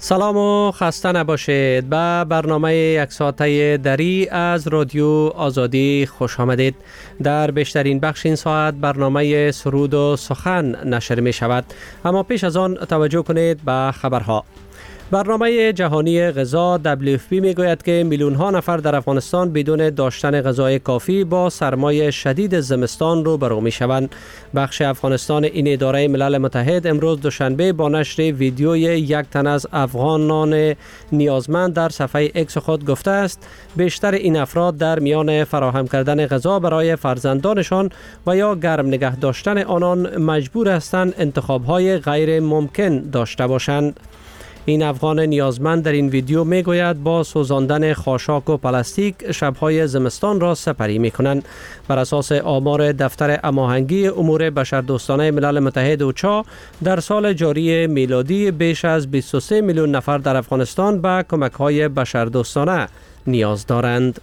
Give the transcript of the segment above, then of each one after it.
سلام و خسته نباشید. به برنامه یک ساعته دری از رادیو آزادی خوش آمدید. در بیشترین بخش این ساعت برنامه سرود و سخن نشر می شود، اما پیش از آن توجه کنید به خبرها. برنامه جهانی غذا WFP می گوید که میلیون ها نفر در افغانستان بدون داشتن غذای کافی با سرمای شدید زمستان روبرو می شوند. بخش افغانستان این اداره ملل متحد امروز دوشنبه با نشر ویدیوی یک تن از افغانان نیازمند در صفحه اکس خود گفته است بیشتر این افراد در میان فراهم کردن غذا برای فرزندانشان و یا گرم نگه داشتن آنان مجبور هستند انتخاب‌های غیر ممکن داشته باشند. این افغان نیازمند در این ویدیو می گوید با سوزاندن خاشاک و پلاستیک شبهای زمستان را سپری می کنند. بر اساس آمار دفتر هماهنگی امور بشردوستانه ملل متحد اوچا در سال جاری میلادی بیش از 23 میلیون نفر در افغانستان به کمک‌های بشردوستانه نیاز دارند.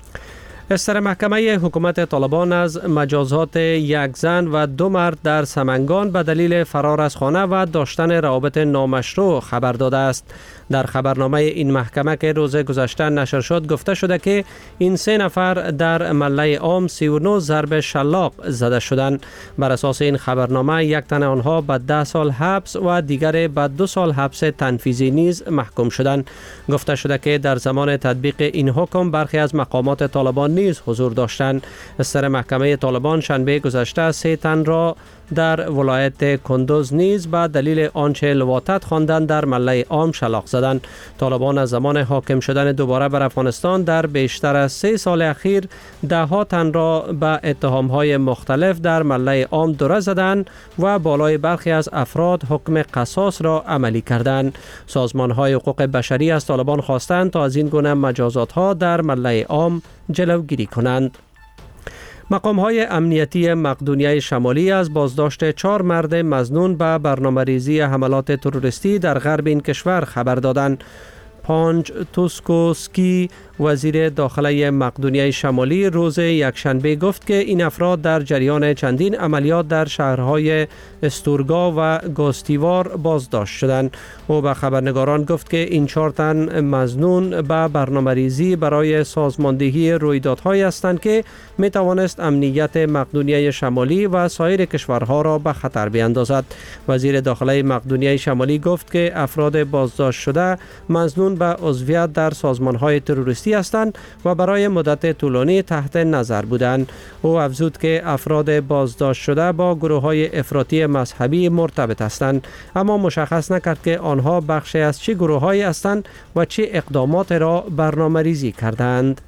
استر محکمه حکومت طالبان از مجازات یک زن و دو مرد در سمنگان به دلیل فرار از خانه و داشتن روابط نامشروع خبر داده است. در خبرنامه این محکمه که روز گذشته نشر شد گفته شده که این سه نفر در مله عام 39 ضرب شلاق زده شدند. بر اساس این خبرنامه یک تن آنها به 10 سال حبس و دیگر به 2 سال حبس تنفیذی نیز محکوم شدند. گفته شده که در زمان تطبیق این حکم برخی از مقامات طالبان نیز حضور داشتند. استر محکمه طالبان شنبه گذشته 3 تن را در ولایت کندوز نیز به دلیل آنچه لواطت خواندند در مله عام شلاق زدند. طالبان از زمان حاکم شدن دوباره بر افغانستان در بیشتر از 3 سال اخیر ده ها تن را به اتهام‌های مختلف در مله عام دره زدند و بالای برخی از افراد حکم قصاص را عملی کردند. سازمان‌های حقوق بشری از طالبان خواستند تا از این گونه مجازات‌ها در مله عام جلوگیری کنند. مقام‌های امنیتی مقدونیه شمالی از بازداشت 4 مرد مظنون به برنامه‌ریزی حملات تروریستی در غرب این کشور خبر دادند. پانج توسکوسکی وزیر داخله مقدونیه شمالی روز یکشنبه گفت که این افراد در جریان چندین عملیات در شهرهای استورگا و گاستیوار بازداشت شدند. او به خبرنگاران گفت که این 4 تن مظنون به برنامه‌ریزی برای سازماندهی رویدادهایی هستند که می توانست امنیت مقدونیه شمالی و سایر کشورها را به خطر بیندازد. وزیر داخله مقدونیه شمالی گفت که افراد بازداشت شده مظنون به عضویت در سازمان‌های تروریستی هستند و برای مدت طولانی تحت نظر بودند. او افزود که افراد بازداشت شده با گروه‌های افراطی مذهبی مرتبط هستند، اما مشخص نکرد که آنها بخشی از چه گروه‌هایی هستند و چه اقدامات را برنامه‌ریزی کردند.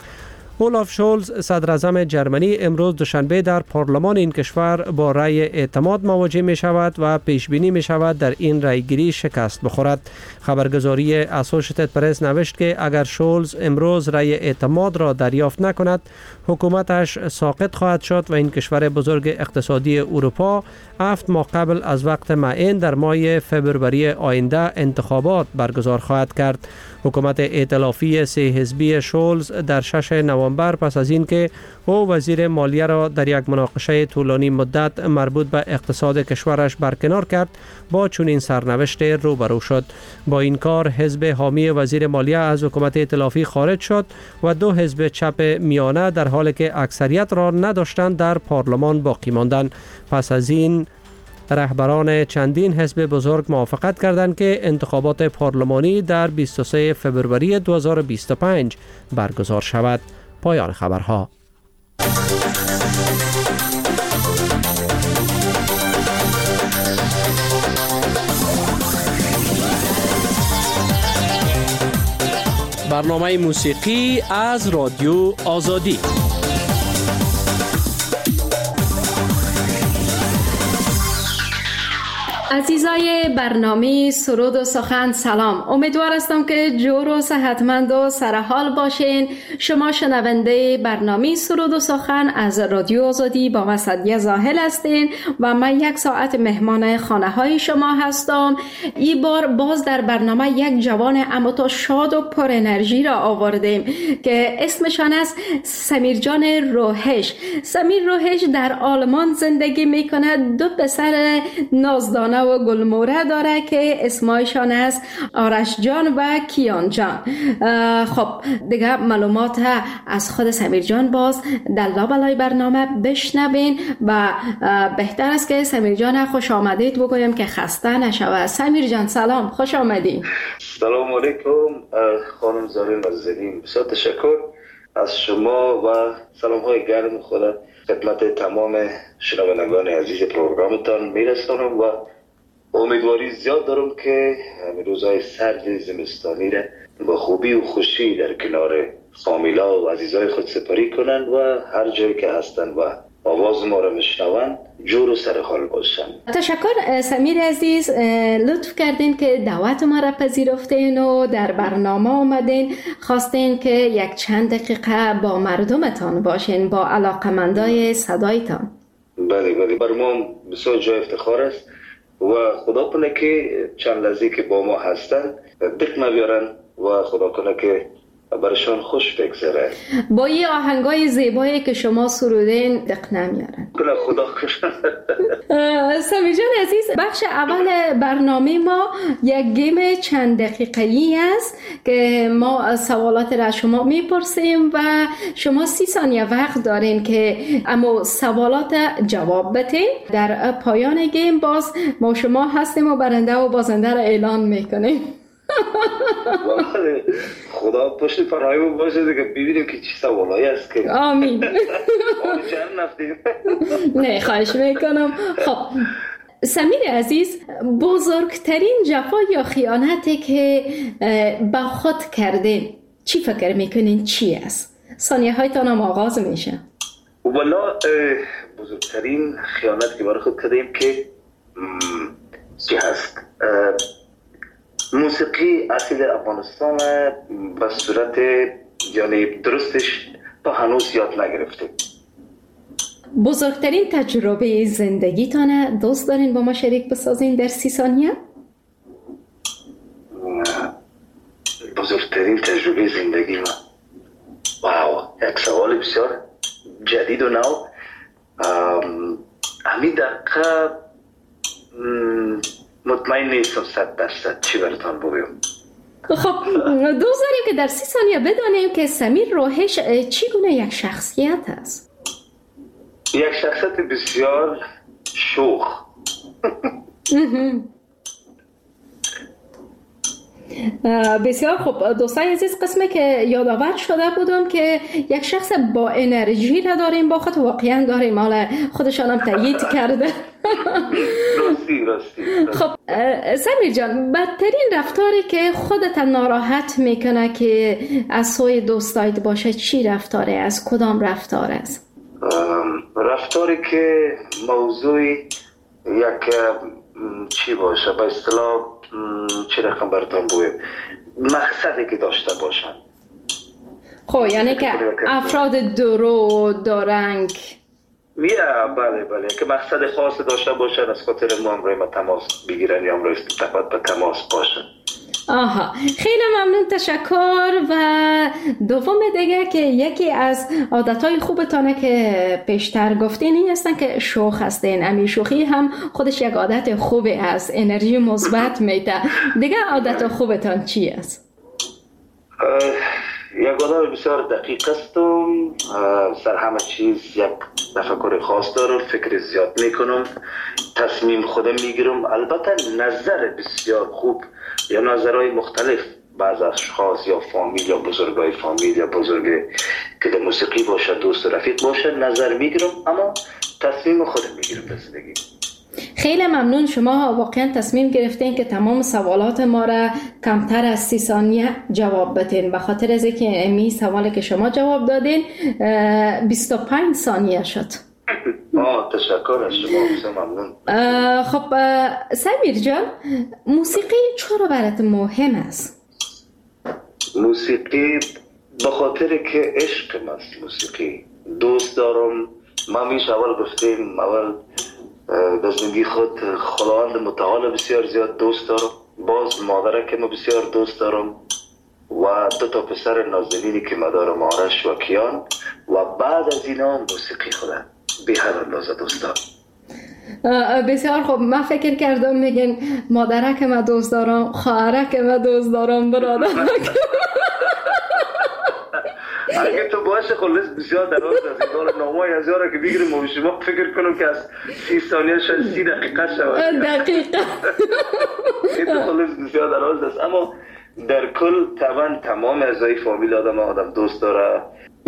اولاف شولز صدر اعظم جرمنی امروز دوشنبه در پارلمان این کشور با رأی اعتماد مواجه می شود و پیش بینی می شود در این رأیگیری شکست بخورد. خبرگزاری اسوشیتد پرس نوشت که اگر شولز امروز رأی اعتماد را دریافت نکند حکومتش ساقط خواهد شد و این کشور بزرگ اقتصادی اروپا 7 ماه قبل از وقت معین در ماه فبروری آینده انتخابات برگزار خواهد کرد. حکومت ائتلافی 3 حزبی شولز در 6 نوامبر پس از اینکه او وزیر مالیه را در یک مناقشه طولانی مدت مربوط به اقتصاد کشورش برکنار کرد با چنین سرنوشت روبرو شد. با این کار حزب حامی وزیر مالیه از حکومت ائتلافی خارج شد و 2 حزب چپ میانه در حالی که اکثریت را نداشتند در پارلمان باقی ماندند. پس از این رهبران چندین حزب بزرگ موافقت کردند که انتخابات پارلمانی در 23 فبروری 2025 برگزار شود. پایان خبرها. برنامه موسیقی از رادیو آزادی. عزیزای برنامه سرود و سخن سلام. امیدوار هستم که جور و صحتمند و سرحال باشین. شما شنونده برنامه سرود و سخن از رادیو آزادی با وسطیه زاهل هستین و من 1 ساعت مهمان خانه های شما هستم. این بار باز در برنامه یک جوان اما تا شاد و پر انرژی را آوردیم که اسمشان است سمیر جان روحش. سمیر روحش در آلمان زندگی میکنه. 2 پسر نازدانه و گلموره داره که اسمایشان است آرش جان و کیان جان. خب دیگه معلومات از خود سمیر جان باز در لابلای برنامه بشنوین و بهتر است که سمیر جان خوش آمدید بگویم که خسته نشود. سمیر جان سلام، خوش آمدید. سلام علیکم خانم زارین عزیزین، بسیار تشکر از شما و سلام های گرم خدا خدمت تمام شنوندگان عزیز پروگرامتان میرسانم و امیدواری زیاد دارم که روزهای سرد زمستانی را با خوبی و خوشی در کنار فامیلا و عزیزای خود سپری کنند و هر جایی که هستند و آواز ما را میشنوند جور و سرحال باشن. تشکر سمیر عزیز، لطف کردین که دعوت ما را پذیرفتین و در برنامه آمدین. خواستین که یک چند دقیقه با مردمتان باشین، با علاقمندای صدایتان. بله بر ما بسیار جای افتخار است و خدا کنه که چند لحظه که با ما هستن دقمه بیارن و خدا کنه که برشان خوش بگذره. با یه آهنگای زیبایی که شما سرودین دق نمیارن. خدا کنه. سمیر جان عزیز، بخش اول برنامه ما یک گیم چند دقیقه‌ای است که ما سوالات را شما میپرسیم و شما 30 ثانیه وقت دارین که اما سوالات جواب بدین. در پایان گیم باز ما شما هستیم و برنده و بازنده را اعلان میکنیم. خدا پشت فرهایمون باشه دیگه، ببینیم که چی سوالایی است که آمین. نه خواهش میکنم. خب سمیر عزیز، بزرگترین جفا یا خیانتی که با خود کردین چی فکر میکنین چی است؟ ثانیه هایتان هم آغاز میشه. والا بزرگترین خیانت که برای خود کردیم که چی هست؟ موسیقی اصیل افغانستان به صورت یعنی درستش تا هنوز یاد نگرفته. بزرگترین تجربه زندگیتانه دوست دارین با ما شریک بسازین در 30 ثانیه؟ بزرگترین تجربه زندگی ما، واو، یک سوال بسیار جدید و نو. همین دقیقه مطمئن نیستم 100% چی براتان بگم. خب دوست داریم که در 30 ثانیه بدانیم که سمیر روحش چگونه یک شخصیت است. یک شخصیت بسیار شوخ. بسیار خوب دوستان عزیز، قسمه که یادآور شده بودم که یک شخص با انرژی نداریم با خود، واقعا داریم، حالا خودشان هم تایید کرده. راستی. خب سمیر جان، بدترین رفتاری که خودت ناراحت میکنه که از سوی دوستایت باشه چی رفتاره، از کدام رفتار است؟ رفتاری که موضوعی یک چی باشه، به اصطلاح چی رقم براتون بگم، مقصدی که داشته باشن. خب یعنی که افراد درو دارنگ. بله که مقصد خاص داشته باشن، از خاطر ما امروی تماس بگیرن یا امروی استفاده به تماس باشن. آها، خیلی ممنون، تشکر. و دوم دیگه که یکی از عادتهای خوبتانه که پیشتر گفتین این هستن که شوخ هستین. امی شوخی هم خودش یک عادت خوبه است، انرژی مثبت میده. دیگه عادت خوبتان چی است؟ یک عادت بسیار دقیق هستم، سر همه چیز یک تفکر خاص دارم، فکر زیاد میکنم، تصمیم خودم میگیرم. البته نظر بسیار خوب یا نظرهای مختلف بعض اشخاص یا فامیل یا بزرگای فامیل یا بزرگ که در موسیقی باشه، دوست و رفیق باشه، نظر میگیرم، اما تصمیم خودم میگیرم به زندگی. خیلی ممنون، شما واقعا تصمیم گرفتین که تمام سوالات ما را کمتر از 30 ثانیه جواب بدین. به خاطر از اینکه امی سوالی که شما جواب دادین 25 ثانیه شد. تشکر از شما، بسیار ممنون. خب سمیر جان، موسیقی چرا برات مهم است؟ موسیقی به خاطر که عشق است. موسیقی دوست دارم. ما میشه اول گفتیم اول در زندگی خود خداوند متعال بسیار زیاد دوست دارم، باز مادره که ما بسیار دوست دارم و 2 پسر نازنینی که ما دارم، آرش و کیان، و بعد از اینا موسیقی خودم به هر اندازه دوست دارم. بسیار خوب. من فکر کردم میگن مادرک من دوست دارم، خواهرک من دوست دارم، برادرک. اگه تو باشه خلاص بسیار دراز است. این نامای از یارا که بگیریم و شما فکر کنم که از 30 ثانیه شاید 30 دقیقه شود. دقیقا. این تو خلاص بسیار دراز است، اما در کل طبعا تمام اعضای فامیل آدم دوست داره.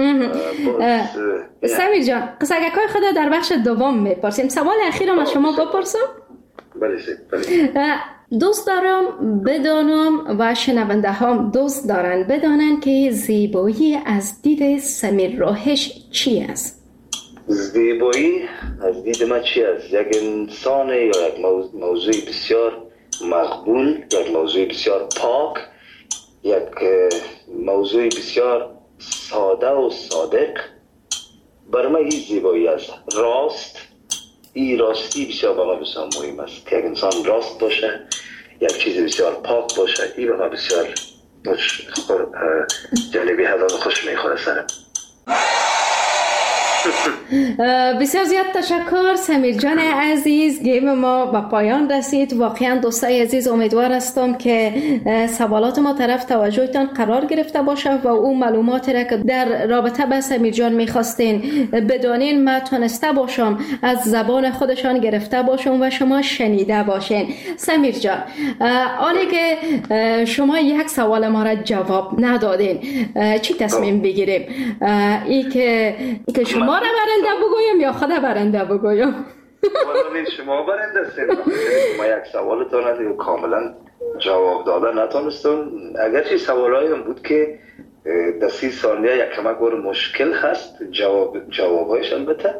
سمیر جان، قصه‌گوی خدا در بخش دوم میپرسیم. سوال اخیرم از شما بپرسم؟ بله. دوست دارم بدانم و شنونده هم دوست دارن بدانن که زیبایی از دید سمیر روحش چی است؟ زیبایی از دید من چی است؟ یک انسان یا یک موضوع بسیار مقبول، یک موضوع بسیار پاک، یک موضوع بسیار ساده و صادق. برای من این زیبایی است. این راستی بسیار برای من بسیار مهم است که یک انسان راست باشه، یک چیز بسیار پاک باشه. این برای من بسیار جالبی هست و خوش میخوره سرم. بسیار زیاد تشکر سمیر جان عزیز. گیم ما به پایان رسید. واقعا دوستای عزیز امیدوار هستم که سوالات ما طرف توجهتان قرار گرفته باشه و اون معلوماتی را که در رابطه با سمیر جان میخواستین بدانین ما تونسته باشم از زبان خودشان گرفته باشم و شما شنیده باشین. سمیر جان، آنی که شما یک سوال ما را جواب ندادین چی تصمیم بگیریم؟ ای که شما را برنده بگویم یا خود برنده بگویم؟ والا شما برنده هستین. ما یک سوالتان کاملا جواب داده نتونستم. اگرچه سوالایی هم بود که در 30 ثانیه یک کمک مشکل هست جوابهایش البته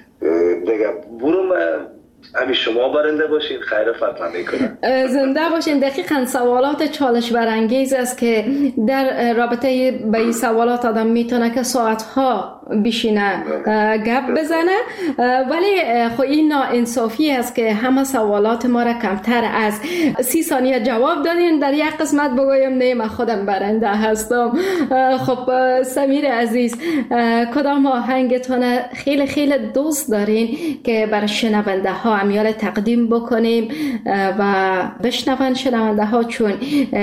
دیگه برو همین شما برنده باشین. خیر فرق نمیکنه. زنده باشین. دقیقاً سوالات چالش برانگیز است که در رابطه با این سوالات آدم میتونه که ساعتها بشینه گپ بزنه، ولی خب این ناانصافی است که همه سوالات ما را کمتر از 30 ثانیه جواب دادین. در یک قسمت بگویم نه من خودم برنده هستم. خب سمیر عزیز، کدام آهنگتون خیلی خیلی دوست دارین که برای شنونده ها امیال تقدیم بکنیم و بشنون شنونده ها، چون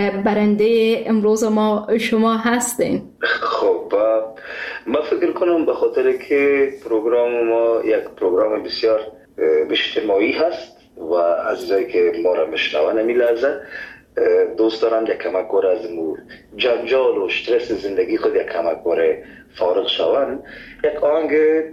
برنده امروز ما شما هستین؟ خب من فکر کنم به خاطر که پروگرام ما یک پروگرام بسیار اجتماعی هست و عزیزایی که ما را میشنون همین لحظه دوست دارم یک کمک از جنجال و استرس زندگی خود یک کمک فارغ شوند. یک آهنگ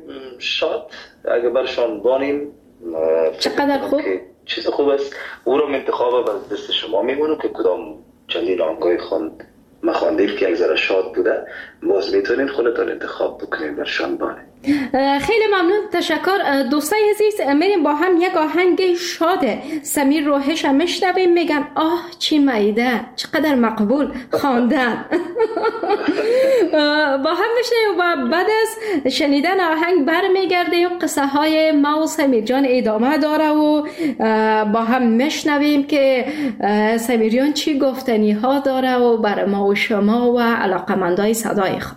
شاد اگه برشان بانیم چقدر خوب. چیز خوب است. او رو انتخاب از دست شما میمونم که کدام چندین آهنگای ما خواندیم که یک ذره شاد بوده، باز میتونین خودتون انتخاب بکنین برشان بانه. خیلی ممنون، تشکر. دوستای عزیز میریم با هم یک آهنگ شاده سمیر روحش هم میشنویم. میگن آه چی معده، چقدر مقبول خواندن. با هم میشنویم و بعد از شنیدن آهنگ برمیگردیم. قصه های ما و سمیر جان ادامه داره و با هم میشنویم که سمیر جان چی گفتنی ها داره و برای ما و شما و علاقمندای صدای خود.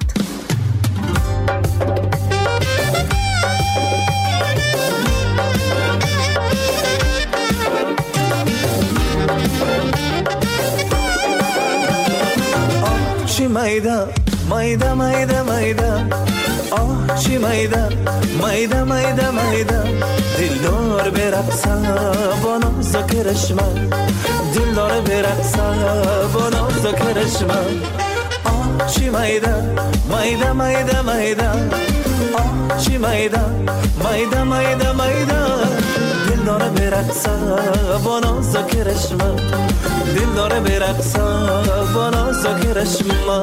چی میده میده میده میده، آه چی میده میده میده میده، دلدار برقصه با نازک رشمه، دلدار برقصه با نازک رشمه، آه چی میده میده میده میده، آه چی میده میده میده میده، دلدار برقصه با نازک رشمه، دلدار برقصه با نازک رشمه.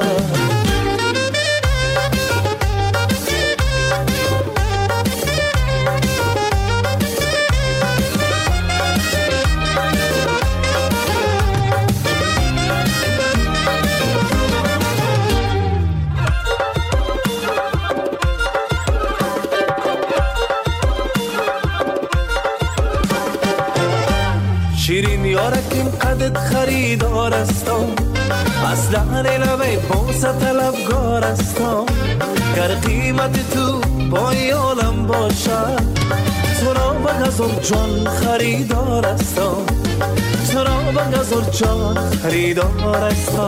شیرین یارکیم قدت خریدار استم، از دهن لبه بوسه طلبگار استم، گر قیمت تو پای عالم باشه، تو را به بگذار جان خریدار استم، چرا بگذار جان خریدار استم.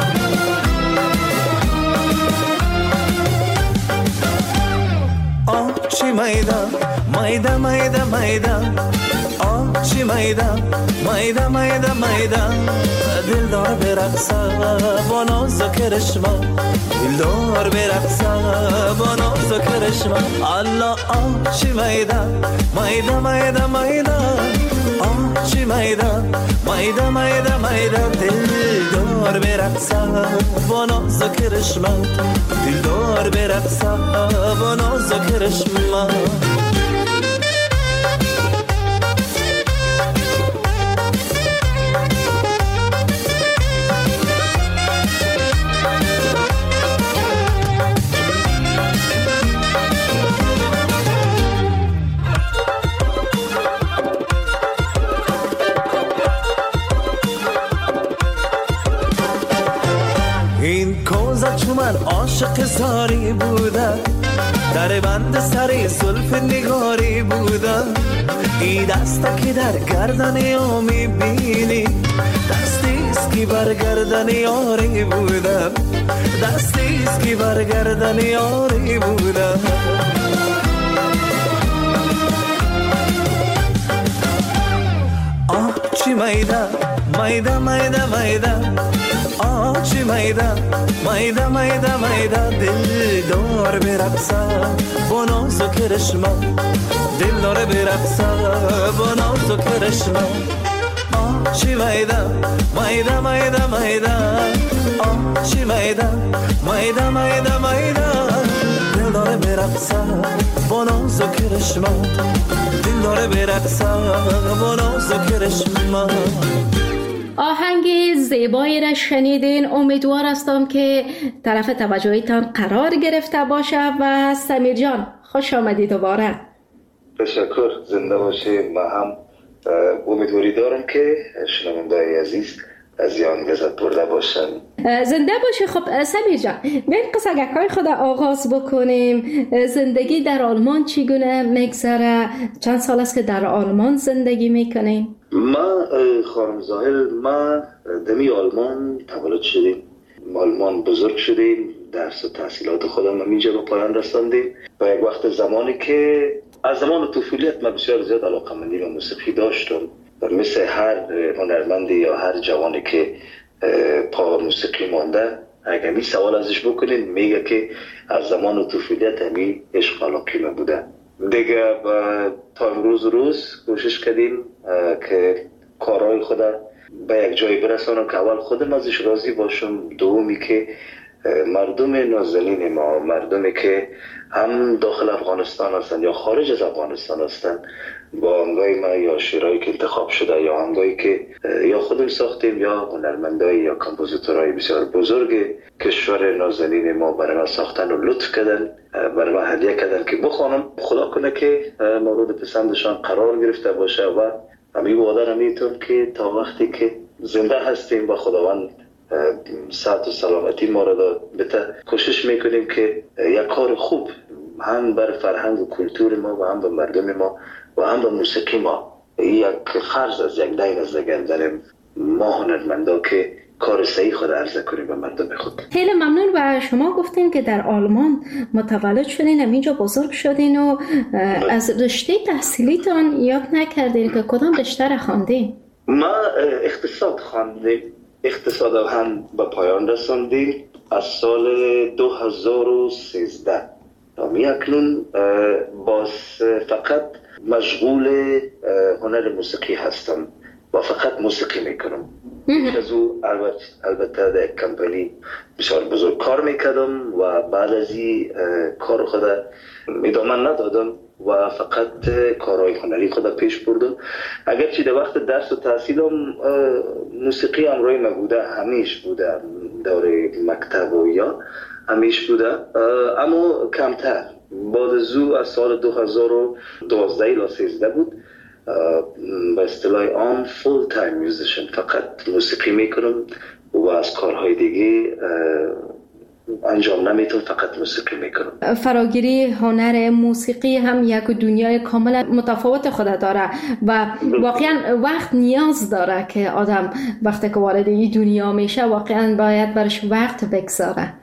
آچی میدم میدم میدم میدم، آچی میدم میدم میدم میدم، دل دار برقصه با ناز و کرشمه، دل دار برقصه با ناز و کرشمه. الله آچی میدم میدم میدم میدم، آچی میدم میدم میدم میدم، دل دار برقصه با ناز و کرشمه، دل دار برقصه با ناز و کرشمه. این کوزه چون من عاشق زاری بودم، در بند سری زلف نگاری بودم. این دسته که در گردن یا میبینی، دستیست که بر گردن یاری بودم، دستیست که بر گردن یاری بودم. آه چی میدم میدم میدم میدم، آچی میدم میدم میدم میدم، دل دار برقصه با ناز و کرشمه، دل دار برقصه با ناز و کرشمه. آچی میدم میدم میدم میدم، آچی میدم میدم میدم میدم، دل دار برقصه با ناز و کرشمه، دل دار برقصه با ناز و کرشمه. آهنگ زیبایی را شنیدین. امیدوار هستم که طرف توجهتان قرار گرفته باشه. و سمیر جان خوش آمدید دوباره. تشکر، زنده باشه. ما هم امیدواری دارم که شنونده‌های عزیز از این لذت برده باشن. زنده باشه. خب سمیر جان، بیاین قصه‌های خود آغاز بکنیم. زندگی در آلمان چگونه میگذره؟ چند سال است که در آلمان زندگی میکنین؟ ما خانم ظاهر، ما دمی آلمان تولد شدیم، آلمان بزرگ شدیم، درس و تحصیلات خودم اینجا به پایان رساندیم. و یک وقت زمانی که از زمان طفولیت ما بسیار زیاد علاقه‌مندی به موسیقی داشتم، و مثل هر هنرمندی یا هر جوانی که پا موسیقی مانده، اگه می سوال ازش بکنین میگه که از زمان طفولیت همی عشق علاقه من بوده. دیگه تا امروز روز کوشش کردیم که کارهای خودم به یک جایی برسانم که اول خودم ازش راضی باشم، دومی که مردم نازنین ما، مردمی که هم داخل افغانستان هستند یا خارج از افغانستان هستند، با آهنگای ما یا شعرهایی که انتخاب شده یا آهنگایی که یا خودم ساختیم یا هنرمندای یا کامپوزیتورهای بسیار بزرگ کشور نازنین ما برای ما ساختن و لطف کردن، برای ما هدیه کردن که بخوانم. خدا کنه که مورد پسندشان قرار گرفته باشه و همین وعده را میتونم که تا وقتی که زنده هستیم با خداوند صحت و سلامتی ما را بده، کوشش میکنیم که یک کار خوب هم بر فرهنگ و کلتور ما و هم به مردم ما و هم به موسیقی ما، یک خرج از یک دین از داریم ما هنرمندا که کار صحیح خود عرضه کنیم به مردم خود. خیلی ممنون. و شما گفتین که در آلمان متولد شدین، همینجا بزرگ شدین و از رشته تحصیلیتان یاد نکردین که کدام رشته را خواندین؟ ما اقتصاد خواندیم، اقتصاد هم به پایان رساندیم از سال 2013. می اکنون باز فقط مشغول هنر موسیقی هستم و فقط موسیقی میکنم. از او البته در کمپانی بسیار بزرگ کار میکردم و بعد از این کار خود ادامه ندادم و فقط کارهای هنری خود پیش بردم. اگرچه در وقت درس و تحصیلم موسیقی همراه ما بوده، همیش بوده، دوره مکتب و یا همیش بوده، اما کمتر. بعد از او از سال 2012 یا 13 بود به اصطلاح عام فول تایم میوزیشن، فقط موسیقی میکنم و از کارهای دیگه انجام نمیتون، فقط موسیقی میکنم. فراگیری هنر موسیقی هم یک دنیای کاملا متفاوت خود داره و واقعا وقت نیاز داره که آدم وقتی که وارد این دنیا میشه واقعا باید برش وقت بگذاره.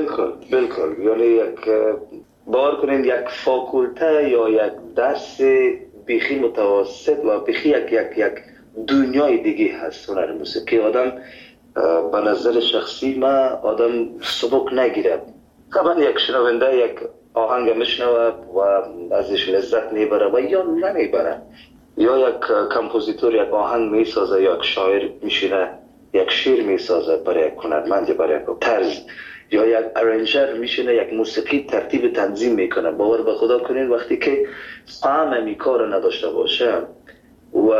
بالکل یعنی یک باور کنین یک فاکولته یا یک درس بیخی متوسط و بیخی یک دنیای دیگه هست هنر موسیقی. آدم به نظر شخصی ما آدم سبک نگیره. طبعا یک شنونده یک آهنگ میشنوه و ازش لذت میبره و یا نمیبره، یا یک کمپوزیتور یک آهنگ میسازه، یا یک شاعر میشینه یک شعر میسازه برای یک هنرمند، برای یک طرز، یا یک ارنجر میشینه یک موسیقی ترتیب تنظیم میکنه. باور به خدا کنین وقتی که فهم می کار نداشته باشه و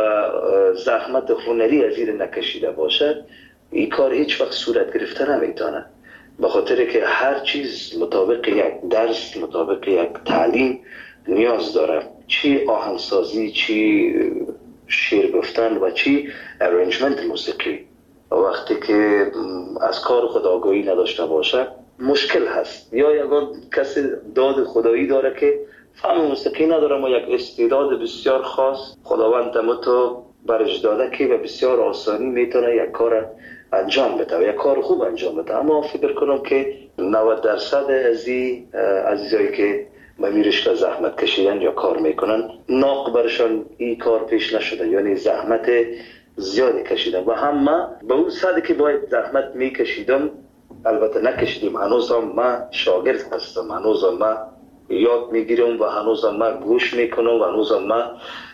زحمت هنری از این نکشیده باشه، این کار هیچ وقت صورت گرفته نمیتونه. به خاطر که هر چیز مطابق یک درس، مطابق یک تعلیم نیاز داره، چی آهنگسازی، چی شعر گفتن و چی ارنجمنت موسیقی. وقتی که از کار خود آگاهی نداشته باشه مشکل هست. یا اگر کسی داد خدایی داره که فهم موسیقی نداره ما یک استعداد بسیار خاص خداوند تو برش داده که به بسیار آسانی میتونه یک کار انجام بده و یک کار خوب انجام بده، اما فکر کنم که 90% از عزیزایی که به میرشته زحمت کشیدن یا کار میکنن ناق برشان این کار پیش نشده، یعنی زحمت زیادی کشیدم و هم ما به اون صدی که باید زحمت میکشیدم البته نکشیدیم. هنوز هم ما شاگرد هستم، هنوز هم ما یاد میگیرم و هنوز هم ما گوش میکنم و هنوز هم ما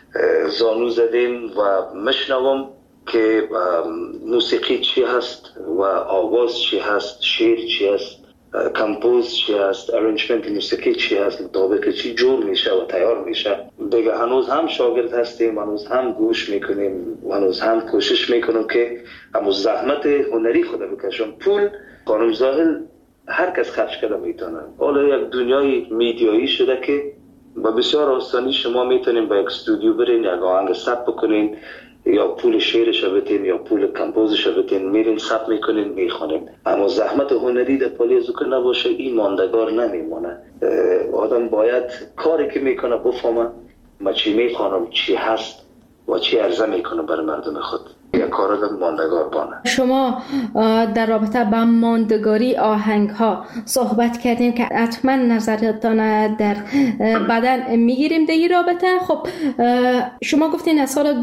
زانو زدیم و مشنوم که موسیقی چی هست و آواز چی هست، شعر چی هست، کمپوز چی هست، ارنجمنت موسیقی چی هست، مطابق چی جور میشه و تیار میشه. دیگه هنوز هم شاگرد هستیم، هنوز هم گوش میکنیم، هنوز هم کوشش میکنم که هنوز زحمت هنری خود بکشم. پول خانم زاهل هر کس خرج کرده میتونه. حالا یک دنیای میدیایی شده که با بسیار آسانی شما میتونین با یک استودیو برین، یک آهنگ ثبت بکنین، یا پول شعرش بدین یا پول کمپوزش بدین، میرین ثبت میکنین میخونین. اما زحمت هنری در پالی از که نباشه این ماندگار نمیمونه. آدم باید کاری که میکنه بفهمه ما چی میخوانم چی هست و چی عرضه میکنه برای مردم خود. یک کار ماندگار بانه. شما در رابطه با ماندگاری آهنگ ها صحبت کردین که حتما نظرتان در بعدن میگیریم در این رابطه. خب شما گفتین از سال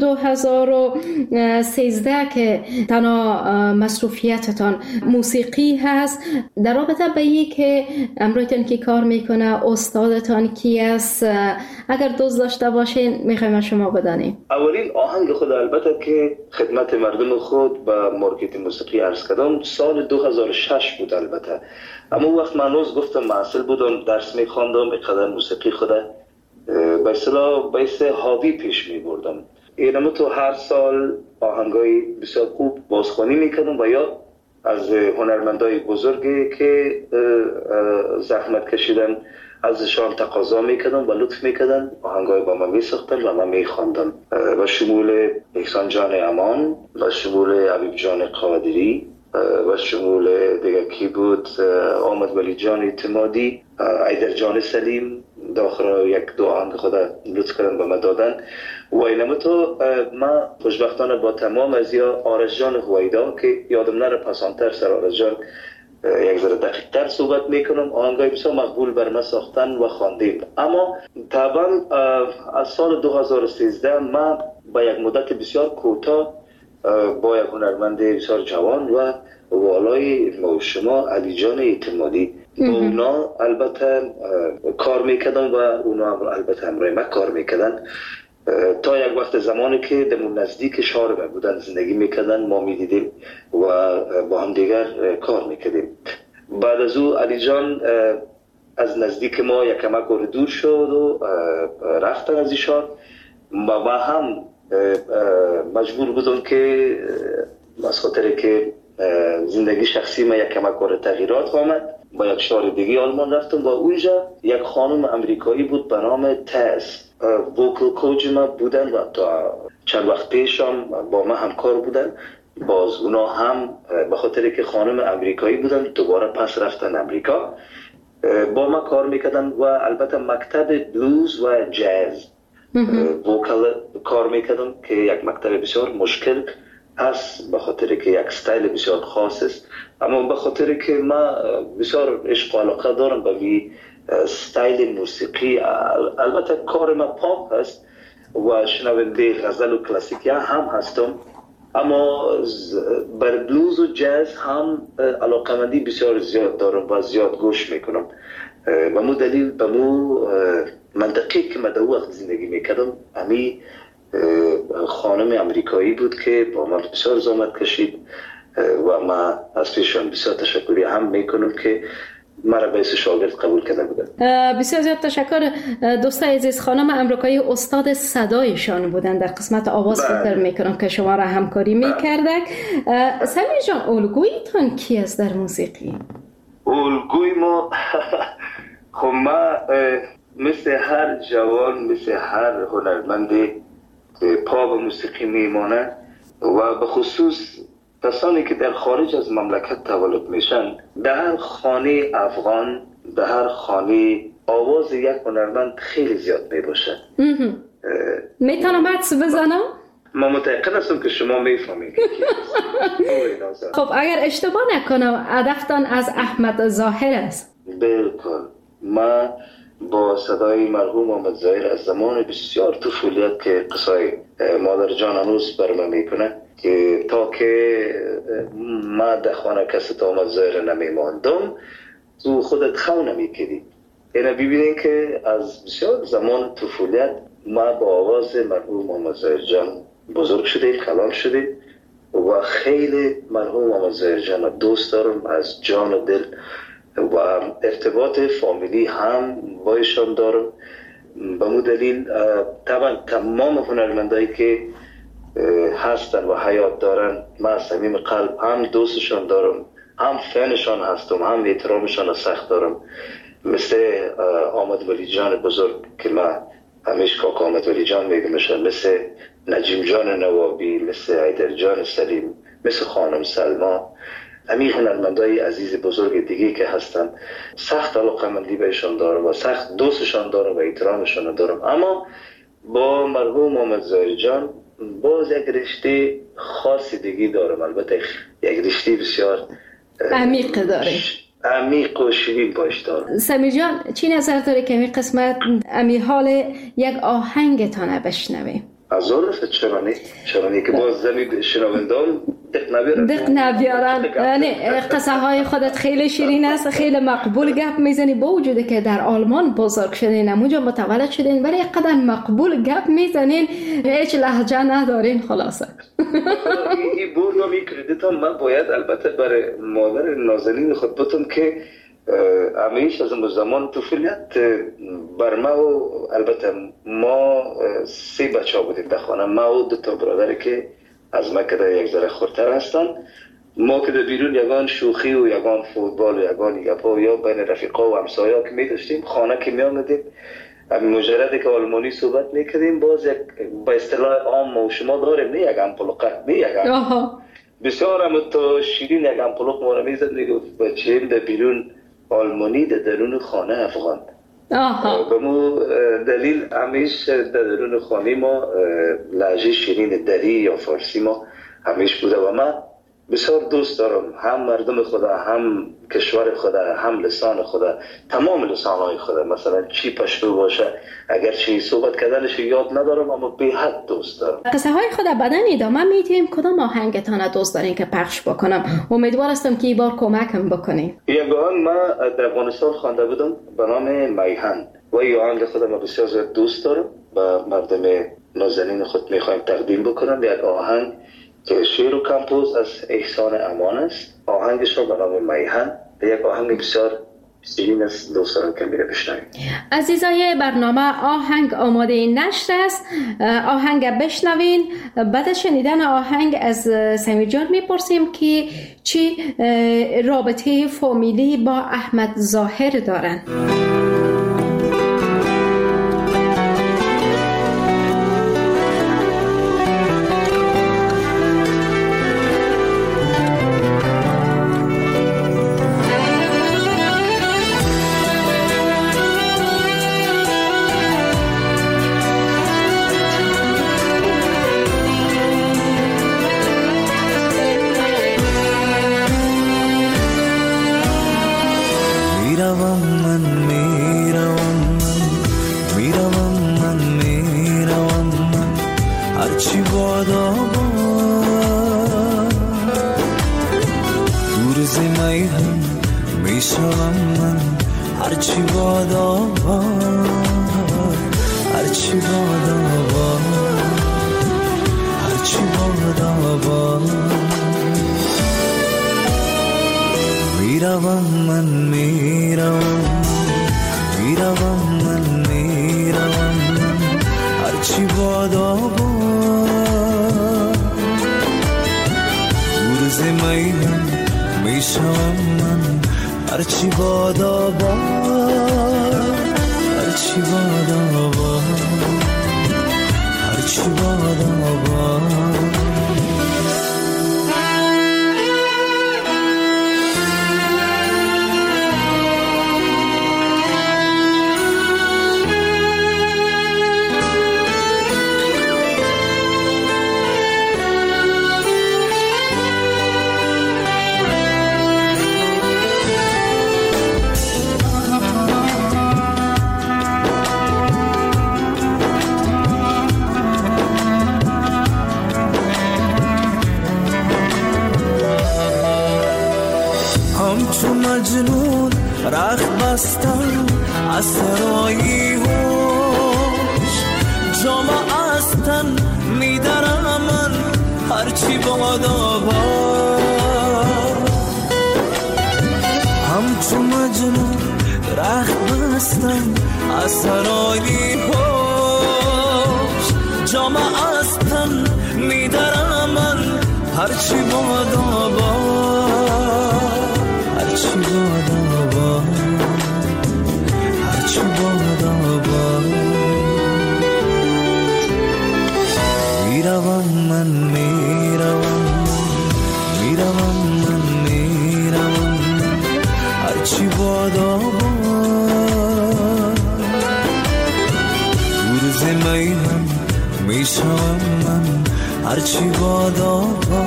2013 که تنها مصروفیتتان موسیقی هست. در رابطه با این که امرویتان که کار میکنه استادتان کی است، اگر دوست داشته باشین میخوایم شما بدانیم. اولین آهنگ خود البته که خدمت مردم خود با مارکت موسیقی عرض کردم سال 2006 بود. البته اما وقت من روز گفتم محصل بودم، درس میخواندم، اقدر موسیقی خود به اصطلاح بایس هابی پیش میبردم. اینم تو هر سال آهنگای بسیار خوب بازخوانی میکردم و یا از هنرمندای بزرگی که زحمت کشیدن ازشان تقاضا میکردم و لطف میکردن، آهنگای با من میساختن و من میخواندم. و شمول احسان جان امان و شمول حبیب جان قادری و شمول دیگه کی بود، آمد ولی جان اعتمادی، ایدر جان سلیم، داخل یک دو آهنگ خود لطف کردن به من دادن. و اینم تو ما خوشبختانه با تمام از یا آرش جان هویدا که یادم نره پسانتر سر آرش جان یک ذره دقیق تر صحبت میکنم، آهنگای بسیار مقبول بر من ساختن و خواندیم. اما طبعا از سال 2013 من با یک مدت بسیار کوتاه با یک هنرمند بسیار جوان و والای ما شما علی جان اعتمادی با اونا البته کار میکردم و اونا البته همراه من کار میکردن تا یک وقت زمانی که دمون نزدیک شاربه بودن زندگی میکردن، ما میدیدیم و با هم دیگر کار میکردیم. بعد از او علی جان از نزدیک ما یک کمک دور شد و رفتن از ایشان و هم مجبور بودم که از خاطر که زندگی شخصی ما یک کمک تغییرات آمد با یک شهر دیگه آلمان رفتم و اونجا یک خانم امریکایی بود به نام تس ووکل کوچ ما بودن و تا چند وقت پیش هم با ما همکار بودن باز اونا هم به خاطر که خانم امریکایی بودن دوباره پس رفتن امریکا، با ما کار میکردن و البته مکتب بلوز و جاز وکل کار میکردن که یک مکتب بسیار مشکل هست به خاطر که یک استایل بسیار خاص است، اما به خاطر که ما بسیار عشق و علاقه دارم به وی استایل موسیقی، البته کار ما پاپ هست و شنونده غزل و کلاسیک هم هستم، اما بر بلوز و جاز هم علاقمندی بسیار زیاد دارم و زیاد گوش میکنم. و مو دلیل به مو منطقی که من در وقت زندگی میکردم امی خانم امریکایی بود که با من بسیار زحمت کشید و ما از پیشون بسیار تشکری هم میکنم که مرا به شاگرد قبول کرده بودن. بسیار زیاد تشکر. دوستای عزیز، خانم امریکایی استاد صدایشان بودن در قسمت آواز. فکر میکنم که شما را همکاری میکردک. سمیر جان، الگویتان کی است در موسیقی؟ الگوی ما خب ما مثل هر جوان، مثل هر هنرمندی پا به موسیقی میمانه و به خصوص کسانی که در خارج از مملکت تولد میشن، در هر خانه افغان، در هر خانه آواز یک هنرمند خیلی زیاد میباشه. میتونم حدس بزنم؟ ما متأکد هستم که شما میفهمید. خب اگر اشتباه نکنم هدفتان از احمد ظاهر است. بالکل. ما با صدای مرحوم احمد ظاهر از زمان بسیار طفولیت که قصای مادر جان هنوز برم میکنه که تا که ما در خانه کسی تا احمد ظاهر نمیماندم تو خودت خو نمیکردی. اینه ببینین که از بسیار زمان طفولیت ما با آواز مرحوم احمد ظاهر جان بزرگ شدیم، کلان شدیم و خیلی مرحوم احمد ظاهر جان دوست دارم از جان و دل و ارتباط فامیلی هم با ایشان دارم. به مو دلیل طبعا تمام هنرمندایی که هستن و حیات دارن ما از صمیم قلب هم دوستشان دارم، هم فنشان هستم، هم احترامشان سخت دارم. مثل آمد ولی جان بزرگ که ما همیشه کاکا آمد ولی جان میگمشن، مثل نجیم جان نوابی، مثل حیدر جان سلیم، مثل خانم سلما، همین هنرمندای عزیز بزرگ دیگه که هستن سخت علاقه‌مندی بهشون دارم و سخت دوستشان دارم و احترامشان دارم. اما با مرحوم احمد ظاهر جان باز یک رشته خاصی دیگه دارم، البته یک رشته بسیار عمیق داره، عمیق و شیرین باش دارم. سمیر جان، چی نظر داره که این قسمت امی حال یک آهنگتانه بشنویم؟ از عرف چرانی که باز زمین شنوندان دق نبیارن. یعنی قصه های خودت خیلی شیرین است، خیلی مقبول گپ میزنی، با وجودی که در آلمان بزرگ شدین، اونجا متولد شدین، ولی قدر مقبول گپ میزنین، هیچ لهجه ندارین. خلاصه این بردم این کردیت هم من باید البته برای مادر نازنین خود بتم که همیشه از اون زمان طفولیت بر ما و البته ما 3 بچه ها بودیم در خانه، ما و 2 تا برادر که از ما که در یک ذره خورتر هستن. ما که در بیرون یگان شوخی و یگان فوتبال و یگان گپا یا بین رفیقا و همسایا که می داشتیم، خانه که می آمدیم مجرد که آلمانی صحبت می کردیم، باز یک با اصطلاح عام و شما داریم نه یک امپلوقه نه یک بسیار هم تا شیرین یک امپلوق ما رو می زد میگفت بچه در بیرون آلمانی در درون خانه افغان. به مو دلیل همیشه در درون خانه ما لهجه شیرین دری یا فارسی ما همیشه بوده و من بسیار دوست دارم هم مردم خدا، هم کشور خدا، هم لسان خدا، تمام لسانهای خدا. مثلا چی پشتو باشه اگر چی صحبت کردنش یاد ندارم اما به حد دوست دارم. قصه های خدا بعدن ادامه میدیم. کدام آهنگتان دوست دارین که پخش بکنم؟ امیدوار هستم که این بار کمکم بکنین. این آهنگ ما در افغانستان خوانده بودم به نام میهن و این آهنگ خودم بسیار زیاد دوست دارم و مردم نازنین خود میخوایم تقدیم بکنم. یک آهنگ که شعر و کمپوز از احسان امان است، آهنگش رو به نام میهن، یک آهنگ بسیار شیرین است، دوست دارم که میره بشنویم. عزیزای برنامه، آهنگ آماده نشر است، آهنگ بشنوین. بعد از شنیدن آهنگ از سمیر جان میپرسیم که چی رابطه فامیلی با احمد ظاهر دارن. هرچی بادا هرچی بادا هرچی بادا میروم من میروم میروم من میروم هرچی بادا روز میلم میشم من هرچی بادا هرچی بادا هرچی بادا همچون مجنون رخت بستم از سرایی هوش جام از تن میدرم من هرچی بادا همچون مجنون رخت بستم از سرایی هوش جام از تن میدرم من هرچی بادا هرچی بادا هرچی بادا میروم من میروم میروم من میروم هرچی بادا روز میلم میشم من هرچی بادا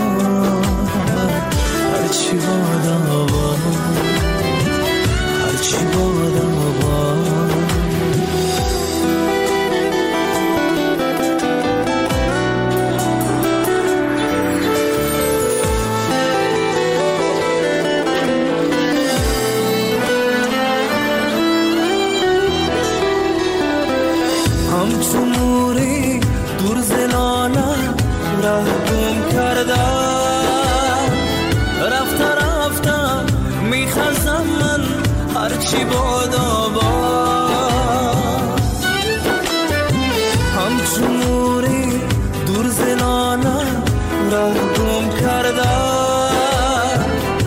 هرچی بادا هرچی بادا همچون موری دور زلالم راه گم کردم رفتم میخزم من هرچی بادا همچون موری دور زلالم راه گم کردم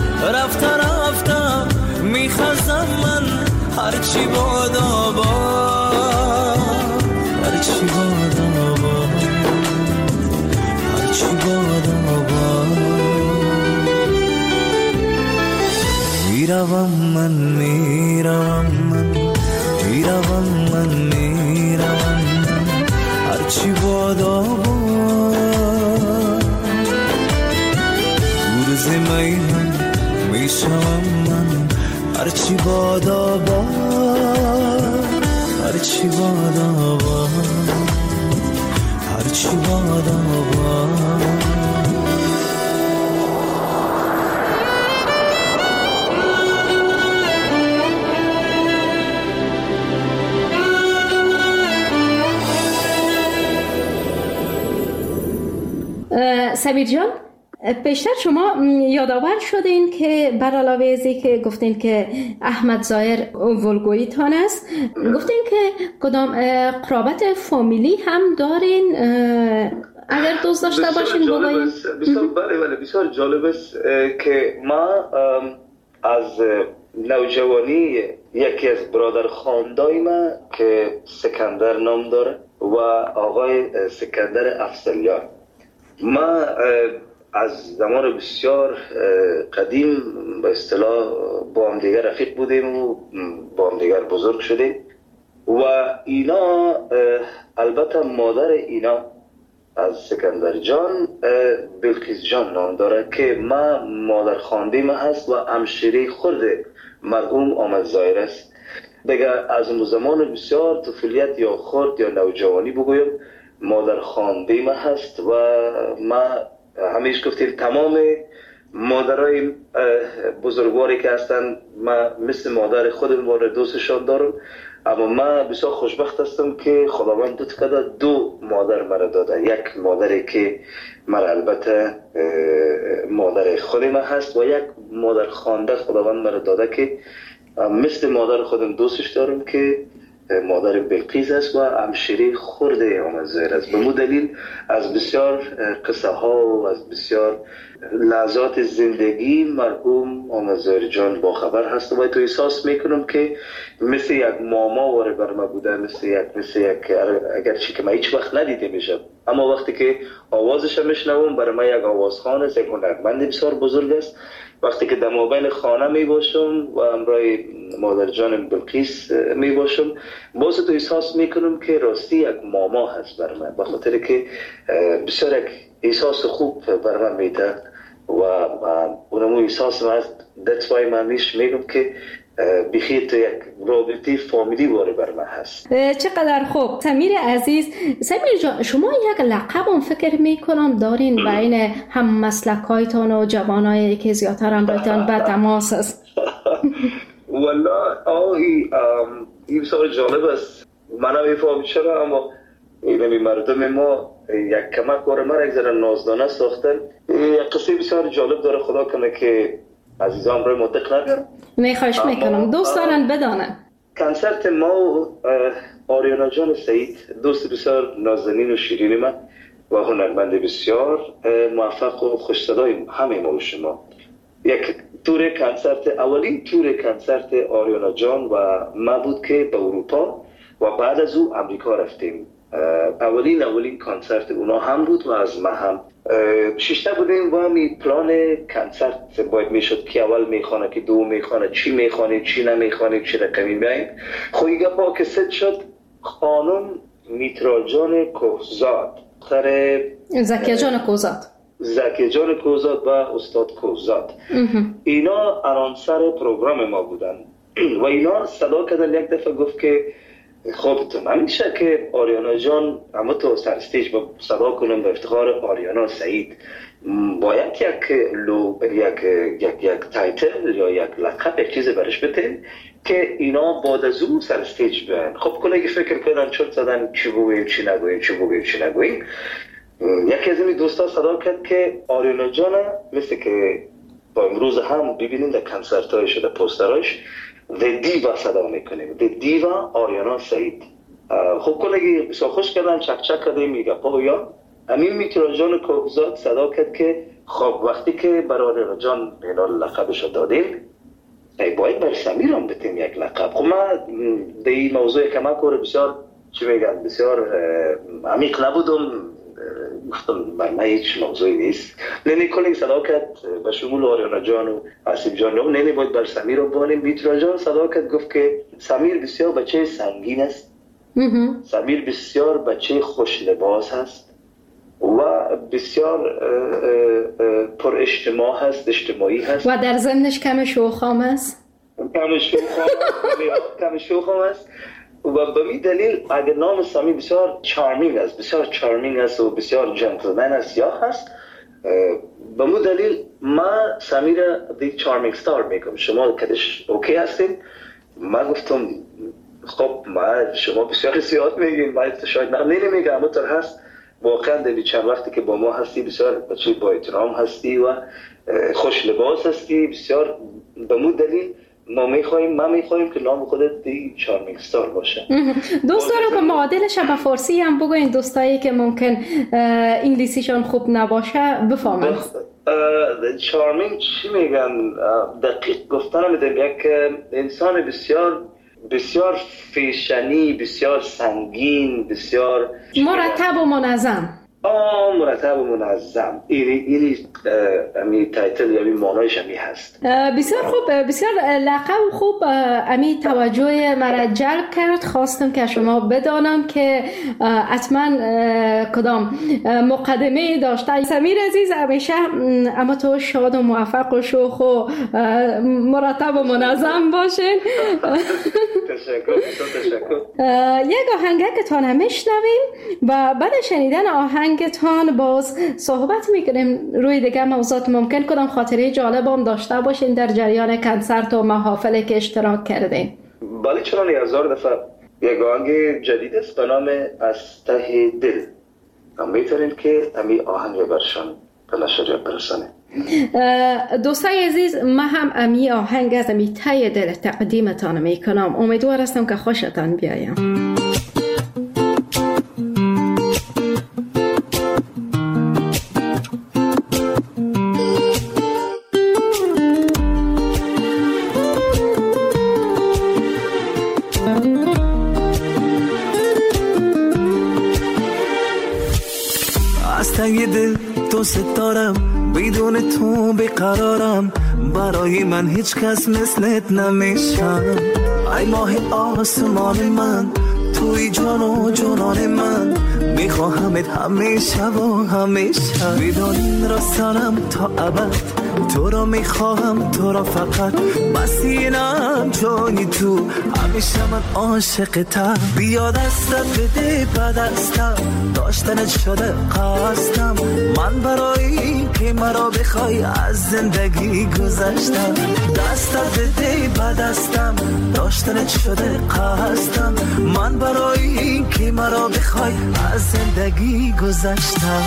رفتم میخزم من هرچی بادا هرچی بادا هرچی بادا میروم من میروم من میروم من میروم هرچی بادا روز میلم میشم من هرچی بادا هرچی بادا هرچی بادا سمیر جان، پیشتر شما یادآور شدین که بر علاوه ازی که گفتین که احمد ظاهر ولگویتان است، گفتین که کدام قرابت فامیلی هم دارین اگر دوست داشته باشین بگوین؟ بله بسیار جالب است که ما از نوجوانی یکی از برادر خاندای ما که سکندر نام داره و آقای سکندر افضلیان، ما از زمان بسیار قدیم به اصطلاح با هم دیگر رفیق بودیم و با هم دیگر بزرگ شدیم و اینا البته مادر اینا از سکندر جان بلقیس جان نام داره که ما مادر خانده ما هست و همشیره خود مرحوم احمد ظاهر است. دیگه از اون زمان بسیار طفولیت یا خرد یا نوجوانی بگویم مادر خانده ما هست و ما همیشه گفتیم تمام مادرای بزرگواری که هستن، من مثل مادر خودم واره دوستشان دارم، اما من بسیار خوشبخت هستم که خداوند دو مادر مرا داده. یک مادری که مرا البته مادر خود من هست و یک مادر خوانده خداوند مرا داده که مثل مادر خودم دوستش دارم که مادر بلقیس است و همشیره خورده آمزیر است. به مو دلیل از بسیار قصه ها و از بسیار لحظات زندگی مرحوم آمزیر جان با خبر هست و تو احساس میکنم که مثل یک ماما واره بر ما بوده، مثل یک اگرچه که من هیچ وقت ندیده میشم، اما وقتی که آوازش میشنوم برای من یک آوازخوان است، یک هنرمند بسیار بزرگ است. وقتی که در مابین خانه می باشم و همراه مادر جان بلقیس می باشم، باز تو احساس میکنم که راستی یک ماما هست بر من، به خاطر که بسیار یک احساس خوب بر من میده و اونمو احساس من هست. that's why من میگم که بخیر تو یک رابطه فامیلی واره بر من هست. چقدر خوب. سمیر عزیز، سمیر جان، شما یک لقب هم فکر میکنم دارین بین هم مسلکایتان و جوانایی که زیادتر هم بایتان به تماس است. والله این بسیار جالب است. من هم میفهمم چرا، اما اینمی مردم ما یک کمک واره من یک ذره نازدانه ساختن. یک قصه بسیار جالب داره، خدا کنه که عزیزان روی مدق نگرم. خواهش میکنم، دوست دارن بدانن. کنسرت ما و آریانا جان سعید، دوست بسیار نازنین و شیرین من و هنرمند بسیار موفق و خوش‌صدای همه ما و شما، یک تور کنسرت، اولین تور کنسرت آریانا جان و ما بود که به اروپا و بعد از او امریکا رفتیم. اولین کنسرت اونا هم بود و از ما هم ششته بودیم و همی پلان کنسرت باید میشد که اول میخوانه که دو میخوانه، چی میخوانه چی نمیخوانه، چی رقمی میاییم. خویی گپا که ست شد، خانم میترا جان کوهزاد، زکیه جان کوهزاد و استاد کوهزاد، اینا انانسر پروگرام ما بودن و اینا صدا کردن. یک دفعه گفت که خب تو نمیشه که آریانا جان اما تو سر استیج با صدا کنم به افتخار آریانا سعید، باید یک تایتل یا یک لقب، یک چیز برش بتیم که اینا بعد از اون سر استیج بیان. خب کلگی فکر کردن چرت زدن چی بگویم چی نگویم. یکی از این دوستا صدا کرد که آریانا جان مثل که با امروز هم ببینید در کنسرت های شده پوستراش The Diva صدا میکنیم، The Diva آریانا سعید. خب کلگی بسیار خوش کردن، چک کردیم میگه یا همین میترا جان کوهزاد صدا کرد که خب وقتی که برای آریانا جان اینا لقبشو دادیم باید برای سمیر هم بتیم یک لقب. خب من در این موضوع کمک کاره بسیار بسیار عمیق نبودم، گفتم من هیچ موضوعی نیست. نمی کلینگ صدا کرد به شمول آریانا جان و آسیب جان نمی باید بر سمیر رو بانیم. میترا جان صدا کرد گفت که سمیر بسیار بچه سنگین است، سمیر بسیار بچه خوش لباس هست و بسیار پر اجتماعی هست و در ضمنش کم شوخام است. کم شوخام است و به می دلیل اگر نام سمیر بسیار چارمینگ است و بسیار جنتلمن است یا هست، به مو دلیل من سمیر دی چارمینگ ستار میگم. شما کدش اوکی هستین؟ من گفتم خب شما بسیار زیاد میگین، من شاید نمیگم، اما تر هست واقعا در چند وقتی که با ما هستی بسیار بچه با احترام هستی و خوش لباس هستی بسیار. به مو دلیل ما میخوایم که نام خودت دی چارمینگ ستار باشه. دوست دارم که معادلش به فارسی هم بگوین، دوستایی که ممکن انگلیسیشان خوب نباشه بفهمن. چارمینگ چی میگن؟ دقیق گفتن میدم یک انسان بسیار فیشنی، بسیار سنگین، بسیار مرتب و منظم. مرتب و منظم. اینی تایتل یا معنایش همی هست. بسیار خوب، بسیار لقب خوب. امی توجه مرا جلب کرد. خواستم که شما بدانم که حتما کدام مقدمه داشته. سمیر عزیز، همیشه اما تو شاد و موفق و شوخ و مرتب و منظم باشین. تشکر. یک آهنگه که تا نمیشنویم و بعد شنیدن آهنگ آهنگتان باز صحبت میکنیم روی دیگه موضوعات. ممکن کدام خاطره جالب هم داشته باشین در جریان کنسرت و محافلی که اشتراک کردین؟ بله چرا 1000 دفعه. یک آهنگ جدید است به نام از ته دل. امیدواریم که امی آهنگ برشان به نشر برسانه. دوستای عزیز، من هم امی آهنگ از امی ته دل تقدیمتان میکنم. امیدوار هستم که خوشتان بیایم. از ته دل دوست دارم، بدون تو بیقرارم، برای من هیچ کس مثلت نمیشم. ای ماه آسمان من، توی جان و جانان من، میخواهمت همیشه و همیشه. بدون راستانم تا ابد، تو را میخواهم، تو را فقط، بسینم جای تو، همیشه من عاشقتم. بیا دستت بده به دستم، داشتنت شده قصدم، من برای که مرا بخوای از زندگی گذشتم. دستت بده به دستم، داشتنت شده قصدم، من برای که مرا بخوای از زندگی گذشتم.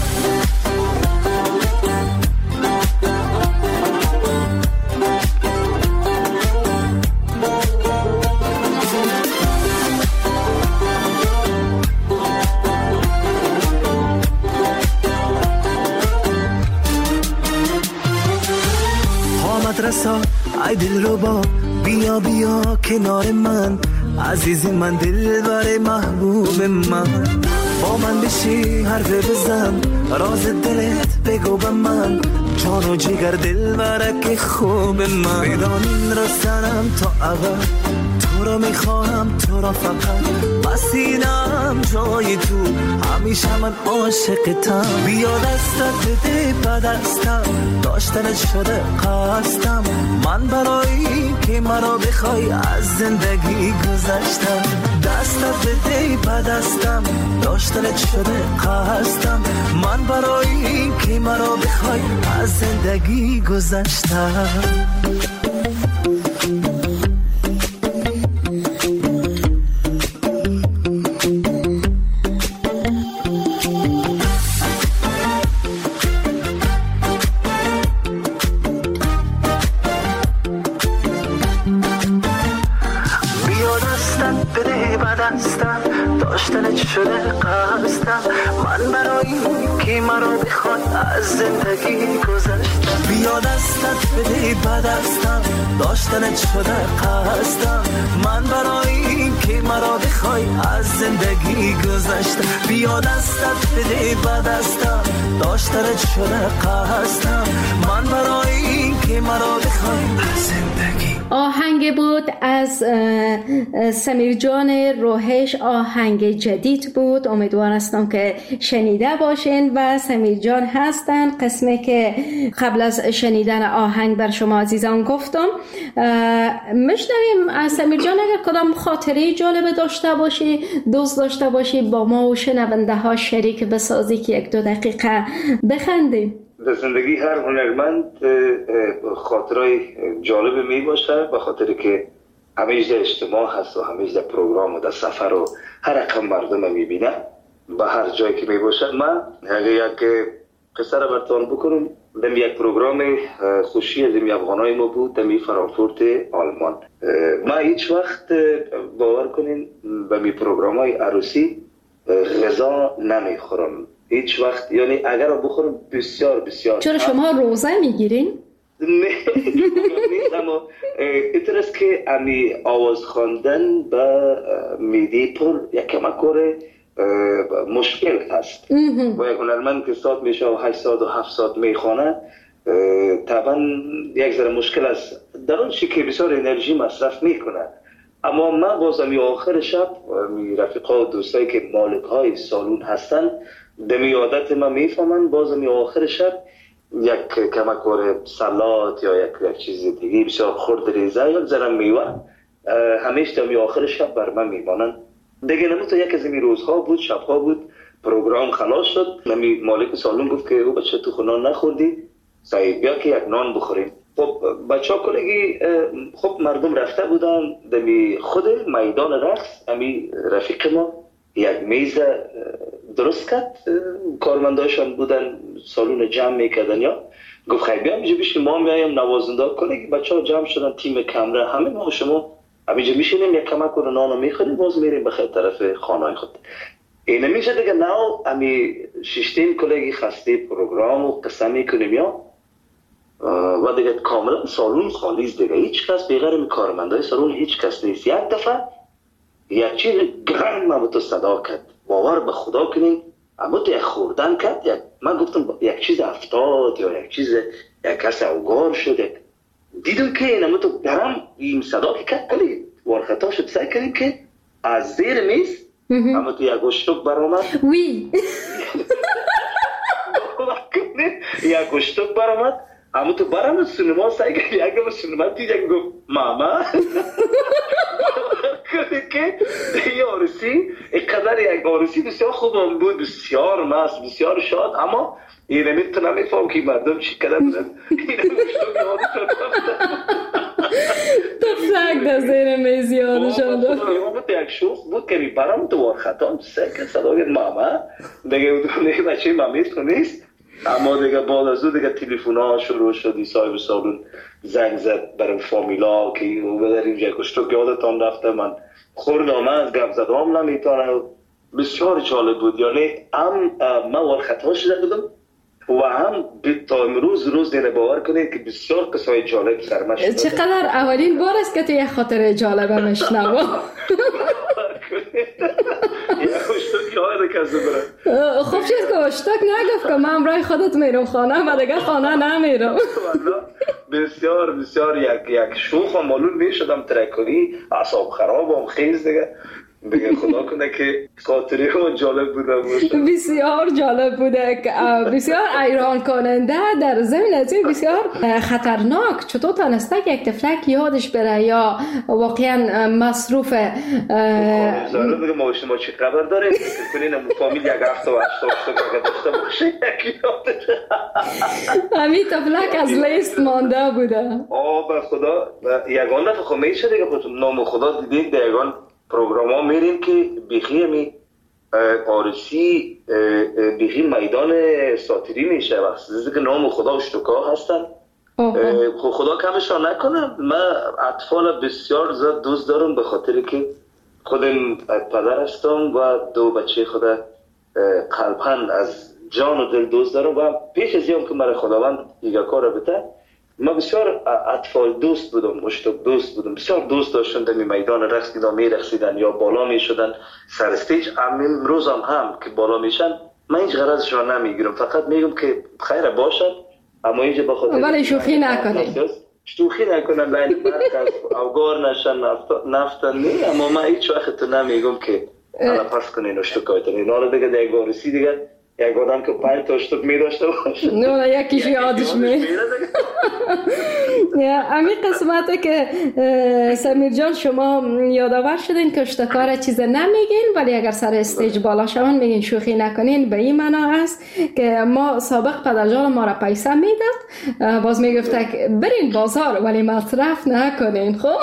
رسا ای دل رو با، بیا بیا کنار من، عزیز من، دل بر محبوب من. با من بشی حرف بزن، راز دلت بگو به من، جان و جگر دل برک خوب من. بدانین رسنم تا اول، تو را میخواهم، تو را فقط، بسینم جای تو، همیشه من عاشقتم. بیا دستت بده به دستم، داشتنت شده قصدم، من برای که مرا بخوای از زندگی گذشتم. دستت بده به دستم، داشتنت شده قصدم، من برای که مرا بخوای از زندگی گذشتم. داشتنت شده قصدم، من برای که مرا بخوای از زندگی گذشتم. بیا دستت بده به دستم، داشتنت شده قصدم، من برای که مرا بخوای از زندگی گذشتم. بیا دستت بده به دستم، داشتنت شده قصدم، من برای که مرا بخوای از زندگی. آهنگ بود از سمیر جان روحش، آهنگ جدید بود. امیدوار هستم که شنیده باشین و سمیر جان هستن قسمی که قبل از شنیدن آهنگ بر شما عزیزان گفتم. میشنویم از سمیر جان. اگر کدام خاطره جالب داشته باشی، دوست داشته باشی، با ما و شنونده ها شریک بسازی که 1-2 دقیقه بخندیم. در زندگی هر هنرمند خاطرهای جالب می باشه، به خاطر که همیشه در اجتماع هست و همیشه در پروگرام و در سفر و هر رقم مردم می بینه به هر جایی که می باشه. من یک قصه را براتون بکنم. در یک پروگرام خوشی از افغانای ما بود در فرانکفورت آلمان. من هیچ وقت باور کنین به می پروگرام های عروسی غذا نمی خورم هیچ وقت، یعنی اگر رو بخورم بسیار بسیار. چرا شما روزه میگیرین؟ نه، اما اینطور است که امی آواز خواندن به میدی پر یک کمکور مشکل هست. با یک هنرمند که ساعت میشه و 8 ساعت و 7 ساعت میخوانه طبعا یک ذره مشکل است، در اون چی که بسیار انرژی مصرف میکنه. اما من باز امی آخر شب رفیقا و دوستایی که مالک های سالون هستن دمی عادت من میفهمن، باز امی آخر شب یک کمکور سلات یا یک چیز دیگه بسیار خرد ریزه یا ذره میوه همیشه دمی آخر شب بر من میمانن. دیگه نمو تا یک از این روزها بود، شبها بود پروگرام خلاص شد. نمی مالک سالن گفت که او بچه تو خونه نخوردی، سعید بیا که یک نان بخوریم. خب بچه ها کلگی خب مردم رفته بودن دمی خود میدان رقص. امی رفیق ما یک میز درست کرد، کارمنداشان بودن سالون جمع میکردن، یا گفت خیلی بیا اینجا بشین ما میایم نوازنده. کلگی بچه ها جمع شدن، تیم کمره همه ما شما اینجا میشینیم یک کمک کنه نانو میخوریم باز میریم بخیر طرف خانه خود. اینه میشه دیگه ناو امی ششتین کلگی خسته پروگرام و قصه میکنیم یا و دیگه کاملا سالون خالیز دیگه، هیچ کس بغیر می کارمندای سالون هیچ کس نیست. یک دفعه یک چیز گرنگ ما تو صدا کرد، باور به خدا کنین اما تو یک خوردن کرد، من گفتم یک چیز افتاد یا یک چیز یک کس اوگار شد. دیدم که این اما تو گرم این صدا که کرد کلی وارخطا شد. سعی کردیم که از زیر میز اما تو یک گوشتک برآمد. وی یک گوشتک برآمد اما تو برام سینما سعی کرد یک سینما دیگه گفت ماما که یه عروسی اینقدر یک عروسی بسیار خوب بود، بسیار مست، بسیار شاد، اما اینه میتونم میفهم که مردم چی کردن بودن. اینه میشتم یادشان تفلک در زیر میز یادشان داد. بود یک شوخ بود که برام تو وارخطا سکر صدا گرد ماما دیگه اون بچه مامیت نیست. اما دیگه بعد از اون دیگه تلفن ها شروع شد، صاحب سالون زنگ زد برای فامیلا که در اینجا کشتو یادتان رفته، من خوردم از گپ زدم نمیتونه. بسیار جالب بود، یعنی هم من وارخطا شده بودم و هم تا امروز روز دیگه باور کنید که بسیار قصای جالب سرم شد. چقدر اولین بار است که تو یک خاطره جالب مشنوم. خوب شد که اشتاک نگفت که من برای خودت میرم خانه و دیگه خانه نمیرم. بسیار بسیار یک شوخ و مالون میشدم ترکاری، اعصاب خرابم خیز دیگه خدا کنه که خاطره ها جالب بوده باشه. بسیار جالب بوده، بسیار حیران کننده، در ضمن از این بسیار خطرناک. چطور تانسته که یک تفلک یادش بره یا واقعا مصروف دیگه ما چی خبر داره کنین فامیل یک هفته و 8 تا داشته باشه یکی یادش همین تفلک از لیست مانده بوده. به خدا یگان دفعه خب میشه دیگه نام خدا دیدید یگان پروگرام ها میریم که بیخی همی آرسی بیخی میدان ساتیری میشه وقتی که نام خدا اشتکا هستن. خدا کمشان نکنم. من اطفال بسیار زیاد دوست دارم به خاطر که خودم پدر هستم و 2 بچه خدا قلباً از جان و دل دوست دارم و پیش از اینکه مرا خداوند دیگه کار بده ما بسیار اطفال دوست بودم، اشتک دوست بودم، بسیار دوست داشتم در میدان رقص که می رقصیدن یا بالا می شدن سر استیج. امروز هم که بالا میشن من هیچ غرضشان نمیگیرم، فقط میگم که خیر باشد اما اینجا بخاطر ولی شوخی نکنید، شوخی نکنن لعنی مرکز اوگار نشن نفتن نی. اما من هیچ وقت نمیگم که حالا پس کنین اشتکایتن اینا رو دیگه دیگه وارسی دیگه یک آدم که 5 تا اشتک می داشته باشه نه یکیش یادش می همین قسمته که سمیر جان شما یادآور شدین که اشتکار چیز نمیگین ولی اگر سر استیج بالا شون میگین شوخی نکنین، به این معنا است که ما سابق پدرجان ما را پیسه میداد باز میگفته که برین بازار ولی مصرف نکنین. خب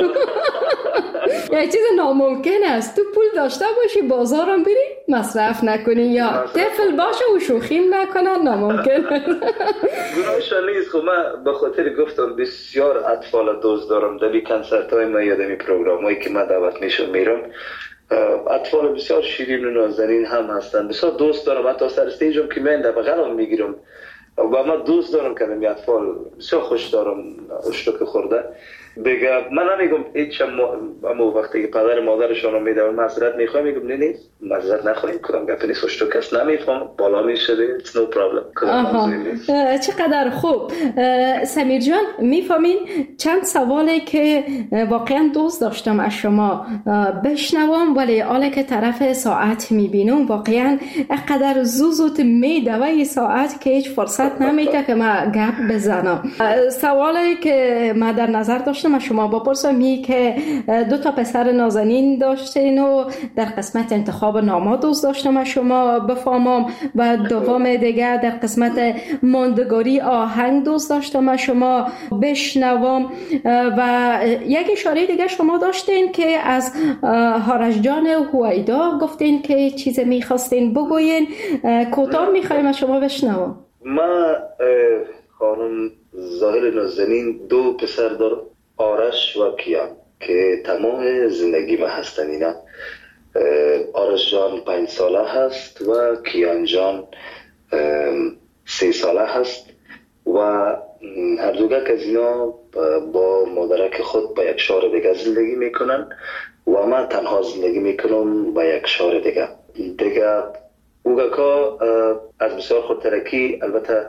یک چیز ناممکن است تو پول داشته باشی بازارم بری مصرف نکنی یا طفل باشه و شوخیم نکنن، ناممکن. گناهشان نیست. خب من به خاطر گفتم بسیار اطفال دوست دارم. در کنسرت های من یادم پروگرام هایی که من دعوت میشم میرم اطفال بسیار شیرین و نازنین هم هستن، بسیار دوست دارم. حتی سر استیجم که من در بغلم میگیرم و من دوست دارم که این اطفال بسیار خوش دارم اشتک خورده دیگه. من نمیگم هیچ اما وقتی که پدر مادرشون رو میدونم معذرت میخوام میگم نه معذرت نخواهیم کدام گپ نیست اشتک است نمیفهم بالا میشه it's no problem. چقدر خوب. سمیر جان میفهمین چند سوالی که واقعا دوست داشتم از شما بشنوم ولی حالا که طرف ساعت میبینم واقعا اقدر زوزوت میدوه ساعت که هیچ فرصت نمیده که من گپ بزنم. سوالی که من در نظر داشتم خواستم از شما بپرسم که 2 پسر نازنین داشتین و در قسمت انتخاب نام‌ها دوست داشتم از شما بفهمم و دوم دیگه در قسمت ماندگاری آهنگ دوست داشتم از شما بشنوم و یک اشاره دیگه شما داشتین که از آرش جان هویدا گفتین که چیز میخواستین بگوین، کوتاه میخوایم از شما بشنوم. ما خانم ظاهر نازنین 2 پسر دارم، آرش و کیان که تمام زندگی ما هستن. اینا آرش جان 5 ساله هست و کیان جان 3 ساله هست و هر دوگه از اینا با مادرک خود با یک شهر دیگه زندگی میکنن و من تنها زندگی میکنم با یک شهر دیگه. اوگاکا از بسیار خودترکی البته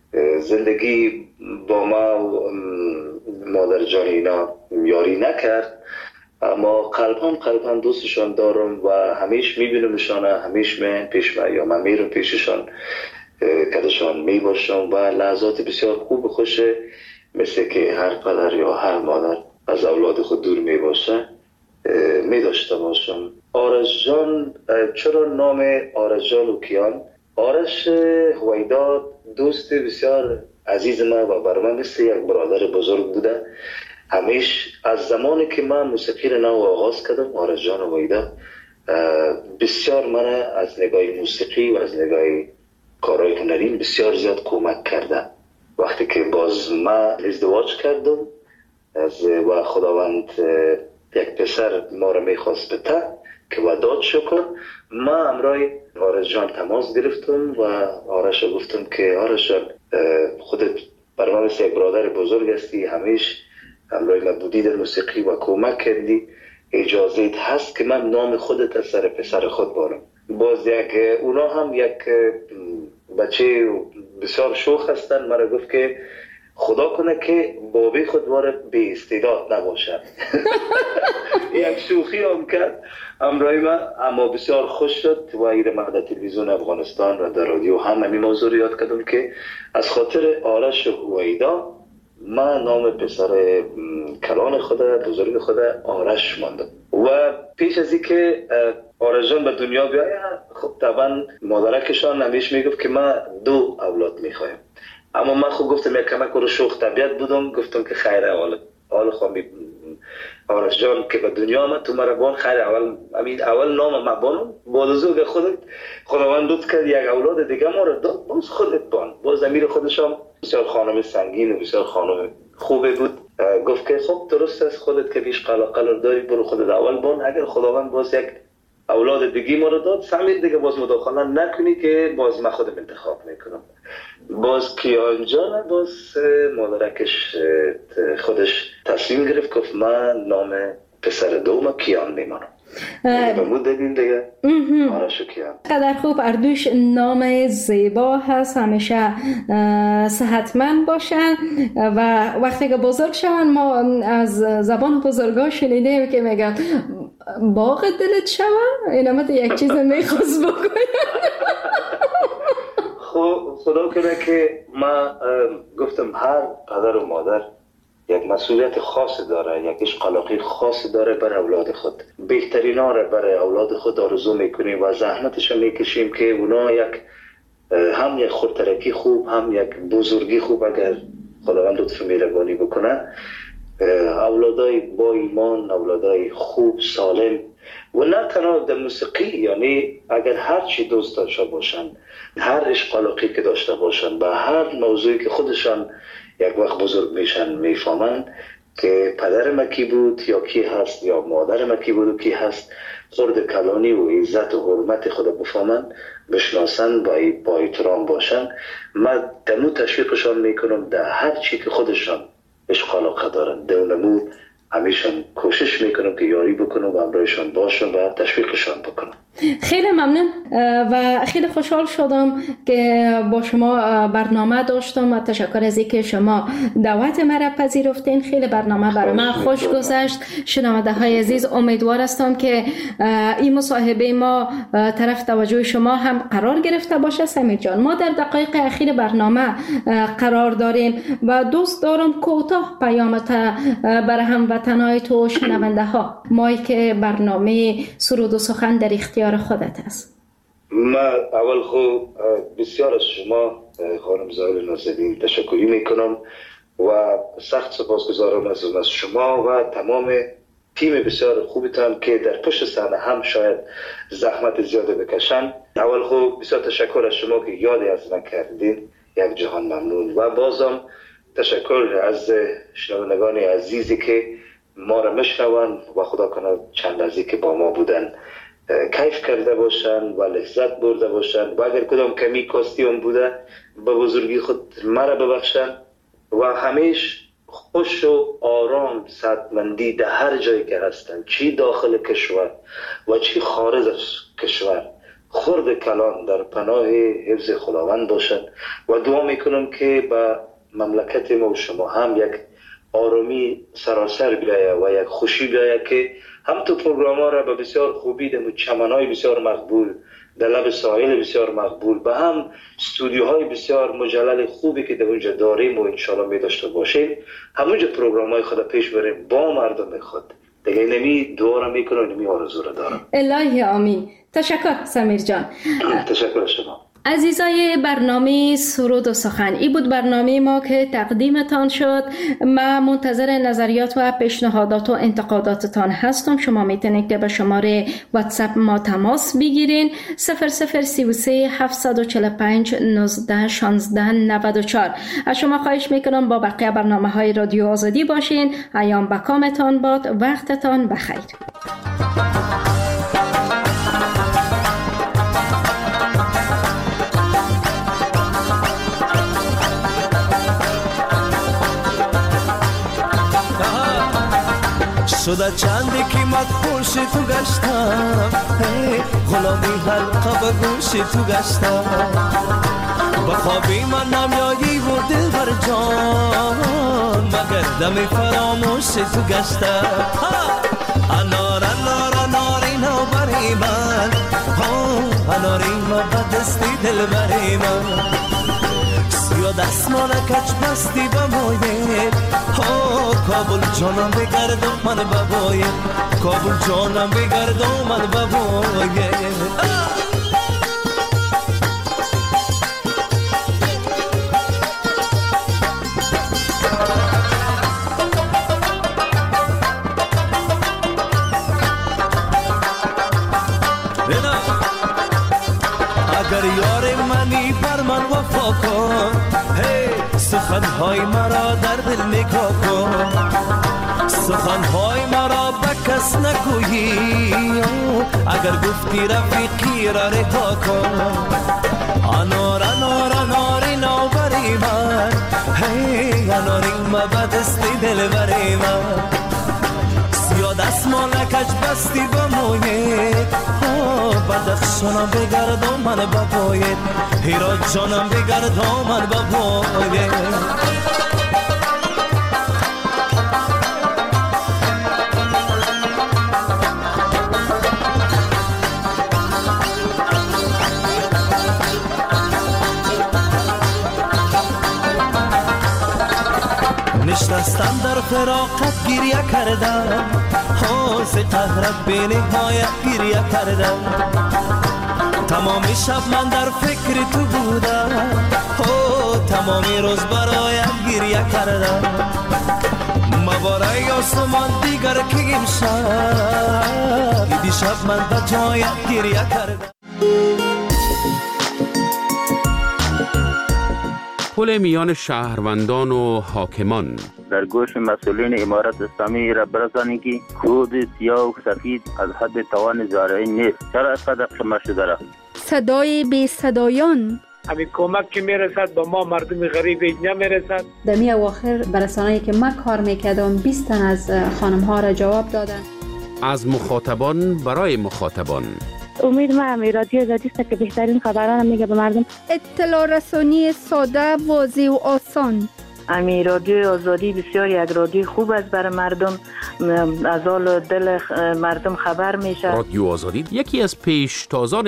زندگی با ما و مادر جان اینا یاری نکرد، اما قلبا دوستشان دارم و همیش میبینمشان، همیش من پیش من یا من میرم پیششان کدشان میباشم و لحظات بسیار خوب خوشه مثل که هر پدر یا هر مادر از اولاد خود دور میباشه میداشته باشم. آرش جان، چرا نام آرش جان و کیان؟ آرش هویدا دوست بسیار عزیز ما و بر من مثل یک برادر بزرگ بوده. همیش از زمانی که من موسیقی رو نو آغاز کردم آرش جان هویدا بسیار من از نگاه موسیقی و از نگاه کارهای هنری بسیار زیاد کمک کرده. وقتی که باز من ازدواج کردم و خداوند یک پسر ما رو میخواست بته که وداد شکر، ما امرای آرش جان تماس گرفتم و آرش گفتم که آرش جان خودت برای من مثل یک برادر بزرگ هستی، همیش امرای من بودی در موسیقی و کمک کردی، اجازت هست که من نام خودت از سر پسر خود بارم. باز اونا هم یک بچه بسیار شوخ هستن، مرا گفت که خدا کنه که بابی خود وارد به استعداد نباشد. یک شوخی هم کرد امرای من، اما بسیار خوش شد و ایره من در تلویزیون افغانستان و در رادیو هم همین موضوع یاد کردم که از خاطر آرش هویدا من نام پسر کلان خود بزرگ خود آرش ماندم. و پیش از این که آرش جان به دنیا بیاید خب طبعا مادرکشان همیش میگفت که من 2 اولاد میخوایم، اما من خب گفتم یک کمک رو شوخ طبیعت بودم، گفتم که خیر اول خواهم آرش جان که به دنیا آمد تو مرا بان خیر اول نام ما بانم بعد از او خداوند لطف کرد یک اولاد دیگه ما رو داد باز خودت بان. باز امیر خودش هم بسیار خانم سنگین و بسیار خانم خوبه بود، گفت که خب درست است خودت که بیش قلق داری برو خودت اول بان، اگر خداوند باز یک اولاد دیگه ما رو داد سمیر دیگه باز مداخله نکنی که باز من خودم انتخاب میکنم. باز کیان جان باز مادرکش خودش تصمیم گرفت گفت من نام پسر دوم کیان میمانم و مددین دیگه آرش و کیان. قدر خوب، اردوش نام زیبا هست، همیشه صحتمند باشن و وقتی که بزرگ شون ما از زبان بزرگا شنیدیم که میگن باغ دلت شون، این همه یک چیز میخواست بگوید. خدا کنه که ما گفتم هر پدر و مادر یک مسئولیت خاص داره، یک اشقالاقی خاص داره بر اولاد خود. بهترین ها را برای اولاد خود آرزو میکنیم و زحمتش میکشیم که اونا هم یک خودترکی خوب هم یک بزرگی خوب اگر خداوند لطف مهربانی بکنه، اولادای با ایمان، اولادای خوب سالم و نه تنها در موسیقی، یعنی اگر هر چی دوست داشته باشن، هر اشقالاقی که داشته باشن، به هر موضوعی که خودشان یک وقت بزرگ میشن میفهمن که پدر ما کی بود یا کی هست یا مادر ما کی بود و کی هست، خرد کلانی و عزت و حرمت خود بفهمن، بشناسن، با احترام باشن. من دمو تشویقشان میکنم در هر چی که خودشان اشقالاقه دارن، دونمو همیشه کوشش میکنم که یاری بکنم و همراهشان باشم و تشویقشان بکنم. خیلی ممنون و خیلی خوشحال شدم که با شما برنامه داشتم و تشکر از اینکه شما دعوت مرا پذیرفتین. خیلی برنامه برای من خوش گذشت. شنونده های عزیز، امیدوار هستم که این مصاحبه ما طرف توجه شما هم قرار گرفته باشه. سمیر جان، ما در دقایق اخیر برنامه قرار داریم و دوست دارم کوتاه پیامت برای هموطنای تو شنونده ها، مایک برنامه سرود و سخن در اختیار خودت است. ما اول خوب بسیار از شما خانم زاهل نازنین تشکری میکنم و سخت سپاسگزارم از شما و تمام تیم بسیار خوبتان که در پشت صحنه هم شاید زحمت زیاده بکشن. اول خوب بسیار تشکر از شما که یادی از من کردین، یک جهان ممنون. و بازم تشکر از شنوندگان عزیزی که ما را میشنون و خدا کنه چند لحظه که با ما بودن کیف کرده باشن و لذت برده باشن و اگر کدام کمی کاستیوم بوده به بزرگی خود مرا ببخشن و همیشه خوش و آرام سعادتمندی در هر جایی که هستن، چی داخل کشور و چی خارج از کشور، خرد کلان در پناه حفظ خداوند باشن و دعا میکنم که به مملکت ما و شما هم یک آرامی سراسر بیایه و یک خوشی بیایه که هم تو پروگرام ها را به بسیار خوبی در چمنهای بسیار مقبول، در لب ساحل بسیار مقبول، به هم استودیوهای بسیار مجلل خوبی که در اونجا داریم و انشالله می داشته باشیم، همونجا پروگرام های خود پیش بریم با مردم خود. دیگه نمی دعا را میکنم، نمی آرزو را دارم. الهی آمین. تشکر سمیر جان. تشکر شما. عزیزای برنامه سرود و سخن، این بود برنامه ما که تقدیمتان شد. من منتظر نظریات و پیشنهادات و انتقاداتتان هستم. شما میتونید که به شماره واتساپ ما تماس بگیرین 0033 745 19 16 94. از شما خواهش میکنم با بقیه برنامه های رادیو آزادی باشین. ایام بکامتان باد، وقتتان بخیر. شده چندی که مدهوش تو گشتم، غلامی حلقه به گوش تو گشتم، به خوابی من نمیایی و دل بر جان، مگر دم فراموش تو گشتم. انار انار اناری نو بری من، اناری ما بدستی دل بری من، سیا دستمان کچ بستی بماید، کابل جانم بگردم من بباید، کابل جانم بگردم من بباید. اگر یار منی بر من وفا کن، سخنهای مرا در دل نگاه کن، سخنهای مرا به کس نگویی، اگر گفتی رفیقی را رها کن. انار انار اناری نو بری من، اناری ما بدستی دل بری من، سیا دستمان کج بستی بموید، بدخشانم بگردم من بباید، هیرات جانم بگردم من بباید. نشستم در فراقت گریه کردم، ز قهرت به نهایت گریه کردم، تمام شب من در فکر تو بودم، تمام روز برایت گریه کردم، مبارای آسمان دیگر که امشب دیشب من به جایت گریه کردم. پل میان شهروندان و حاکمان در گوش مسئولین امارت اسلامی را برسانید که کود سیاه و سفید از حد توان زارعین نیست. چرا اینقدر شما شده را؟ صدای بی صدایان همین کمک که میرسد به ما مردم غریب اینجا میرسد. در می اواخر برسانه‌ای که من کار میکردم 20 تن از خانم ها را جواب دادن. از مخاطبان برای مخاطبان. امید ما همی رادیو آزادی است که بهترین خبران میگه به مردم. اطلاع رسانی ساده، واضح و آسان. امی رادیو آزادی بسیار یک رادیو خوب است برای مردم، از حال دل مردم خبر میشه. رادیو آزادی یکی از پیشتازان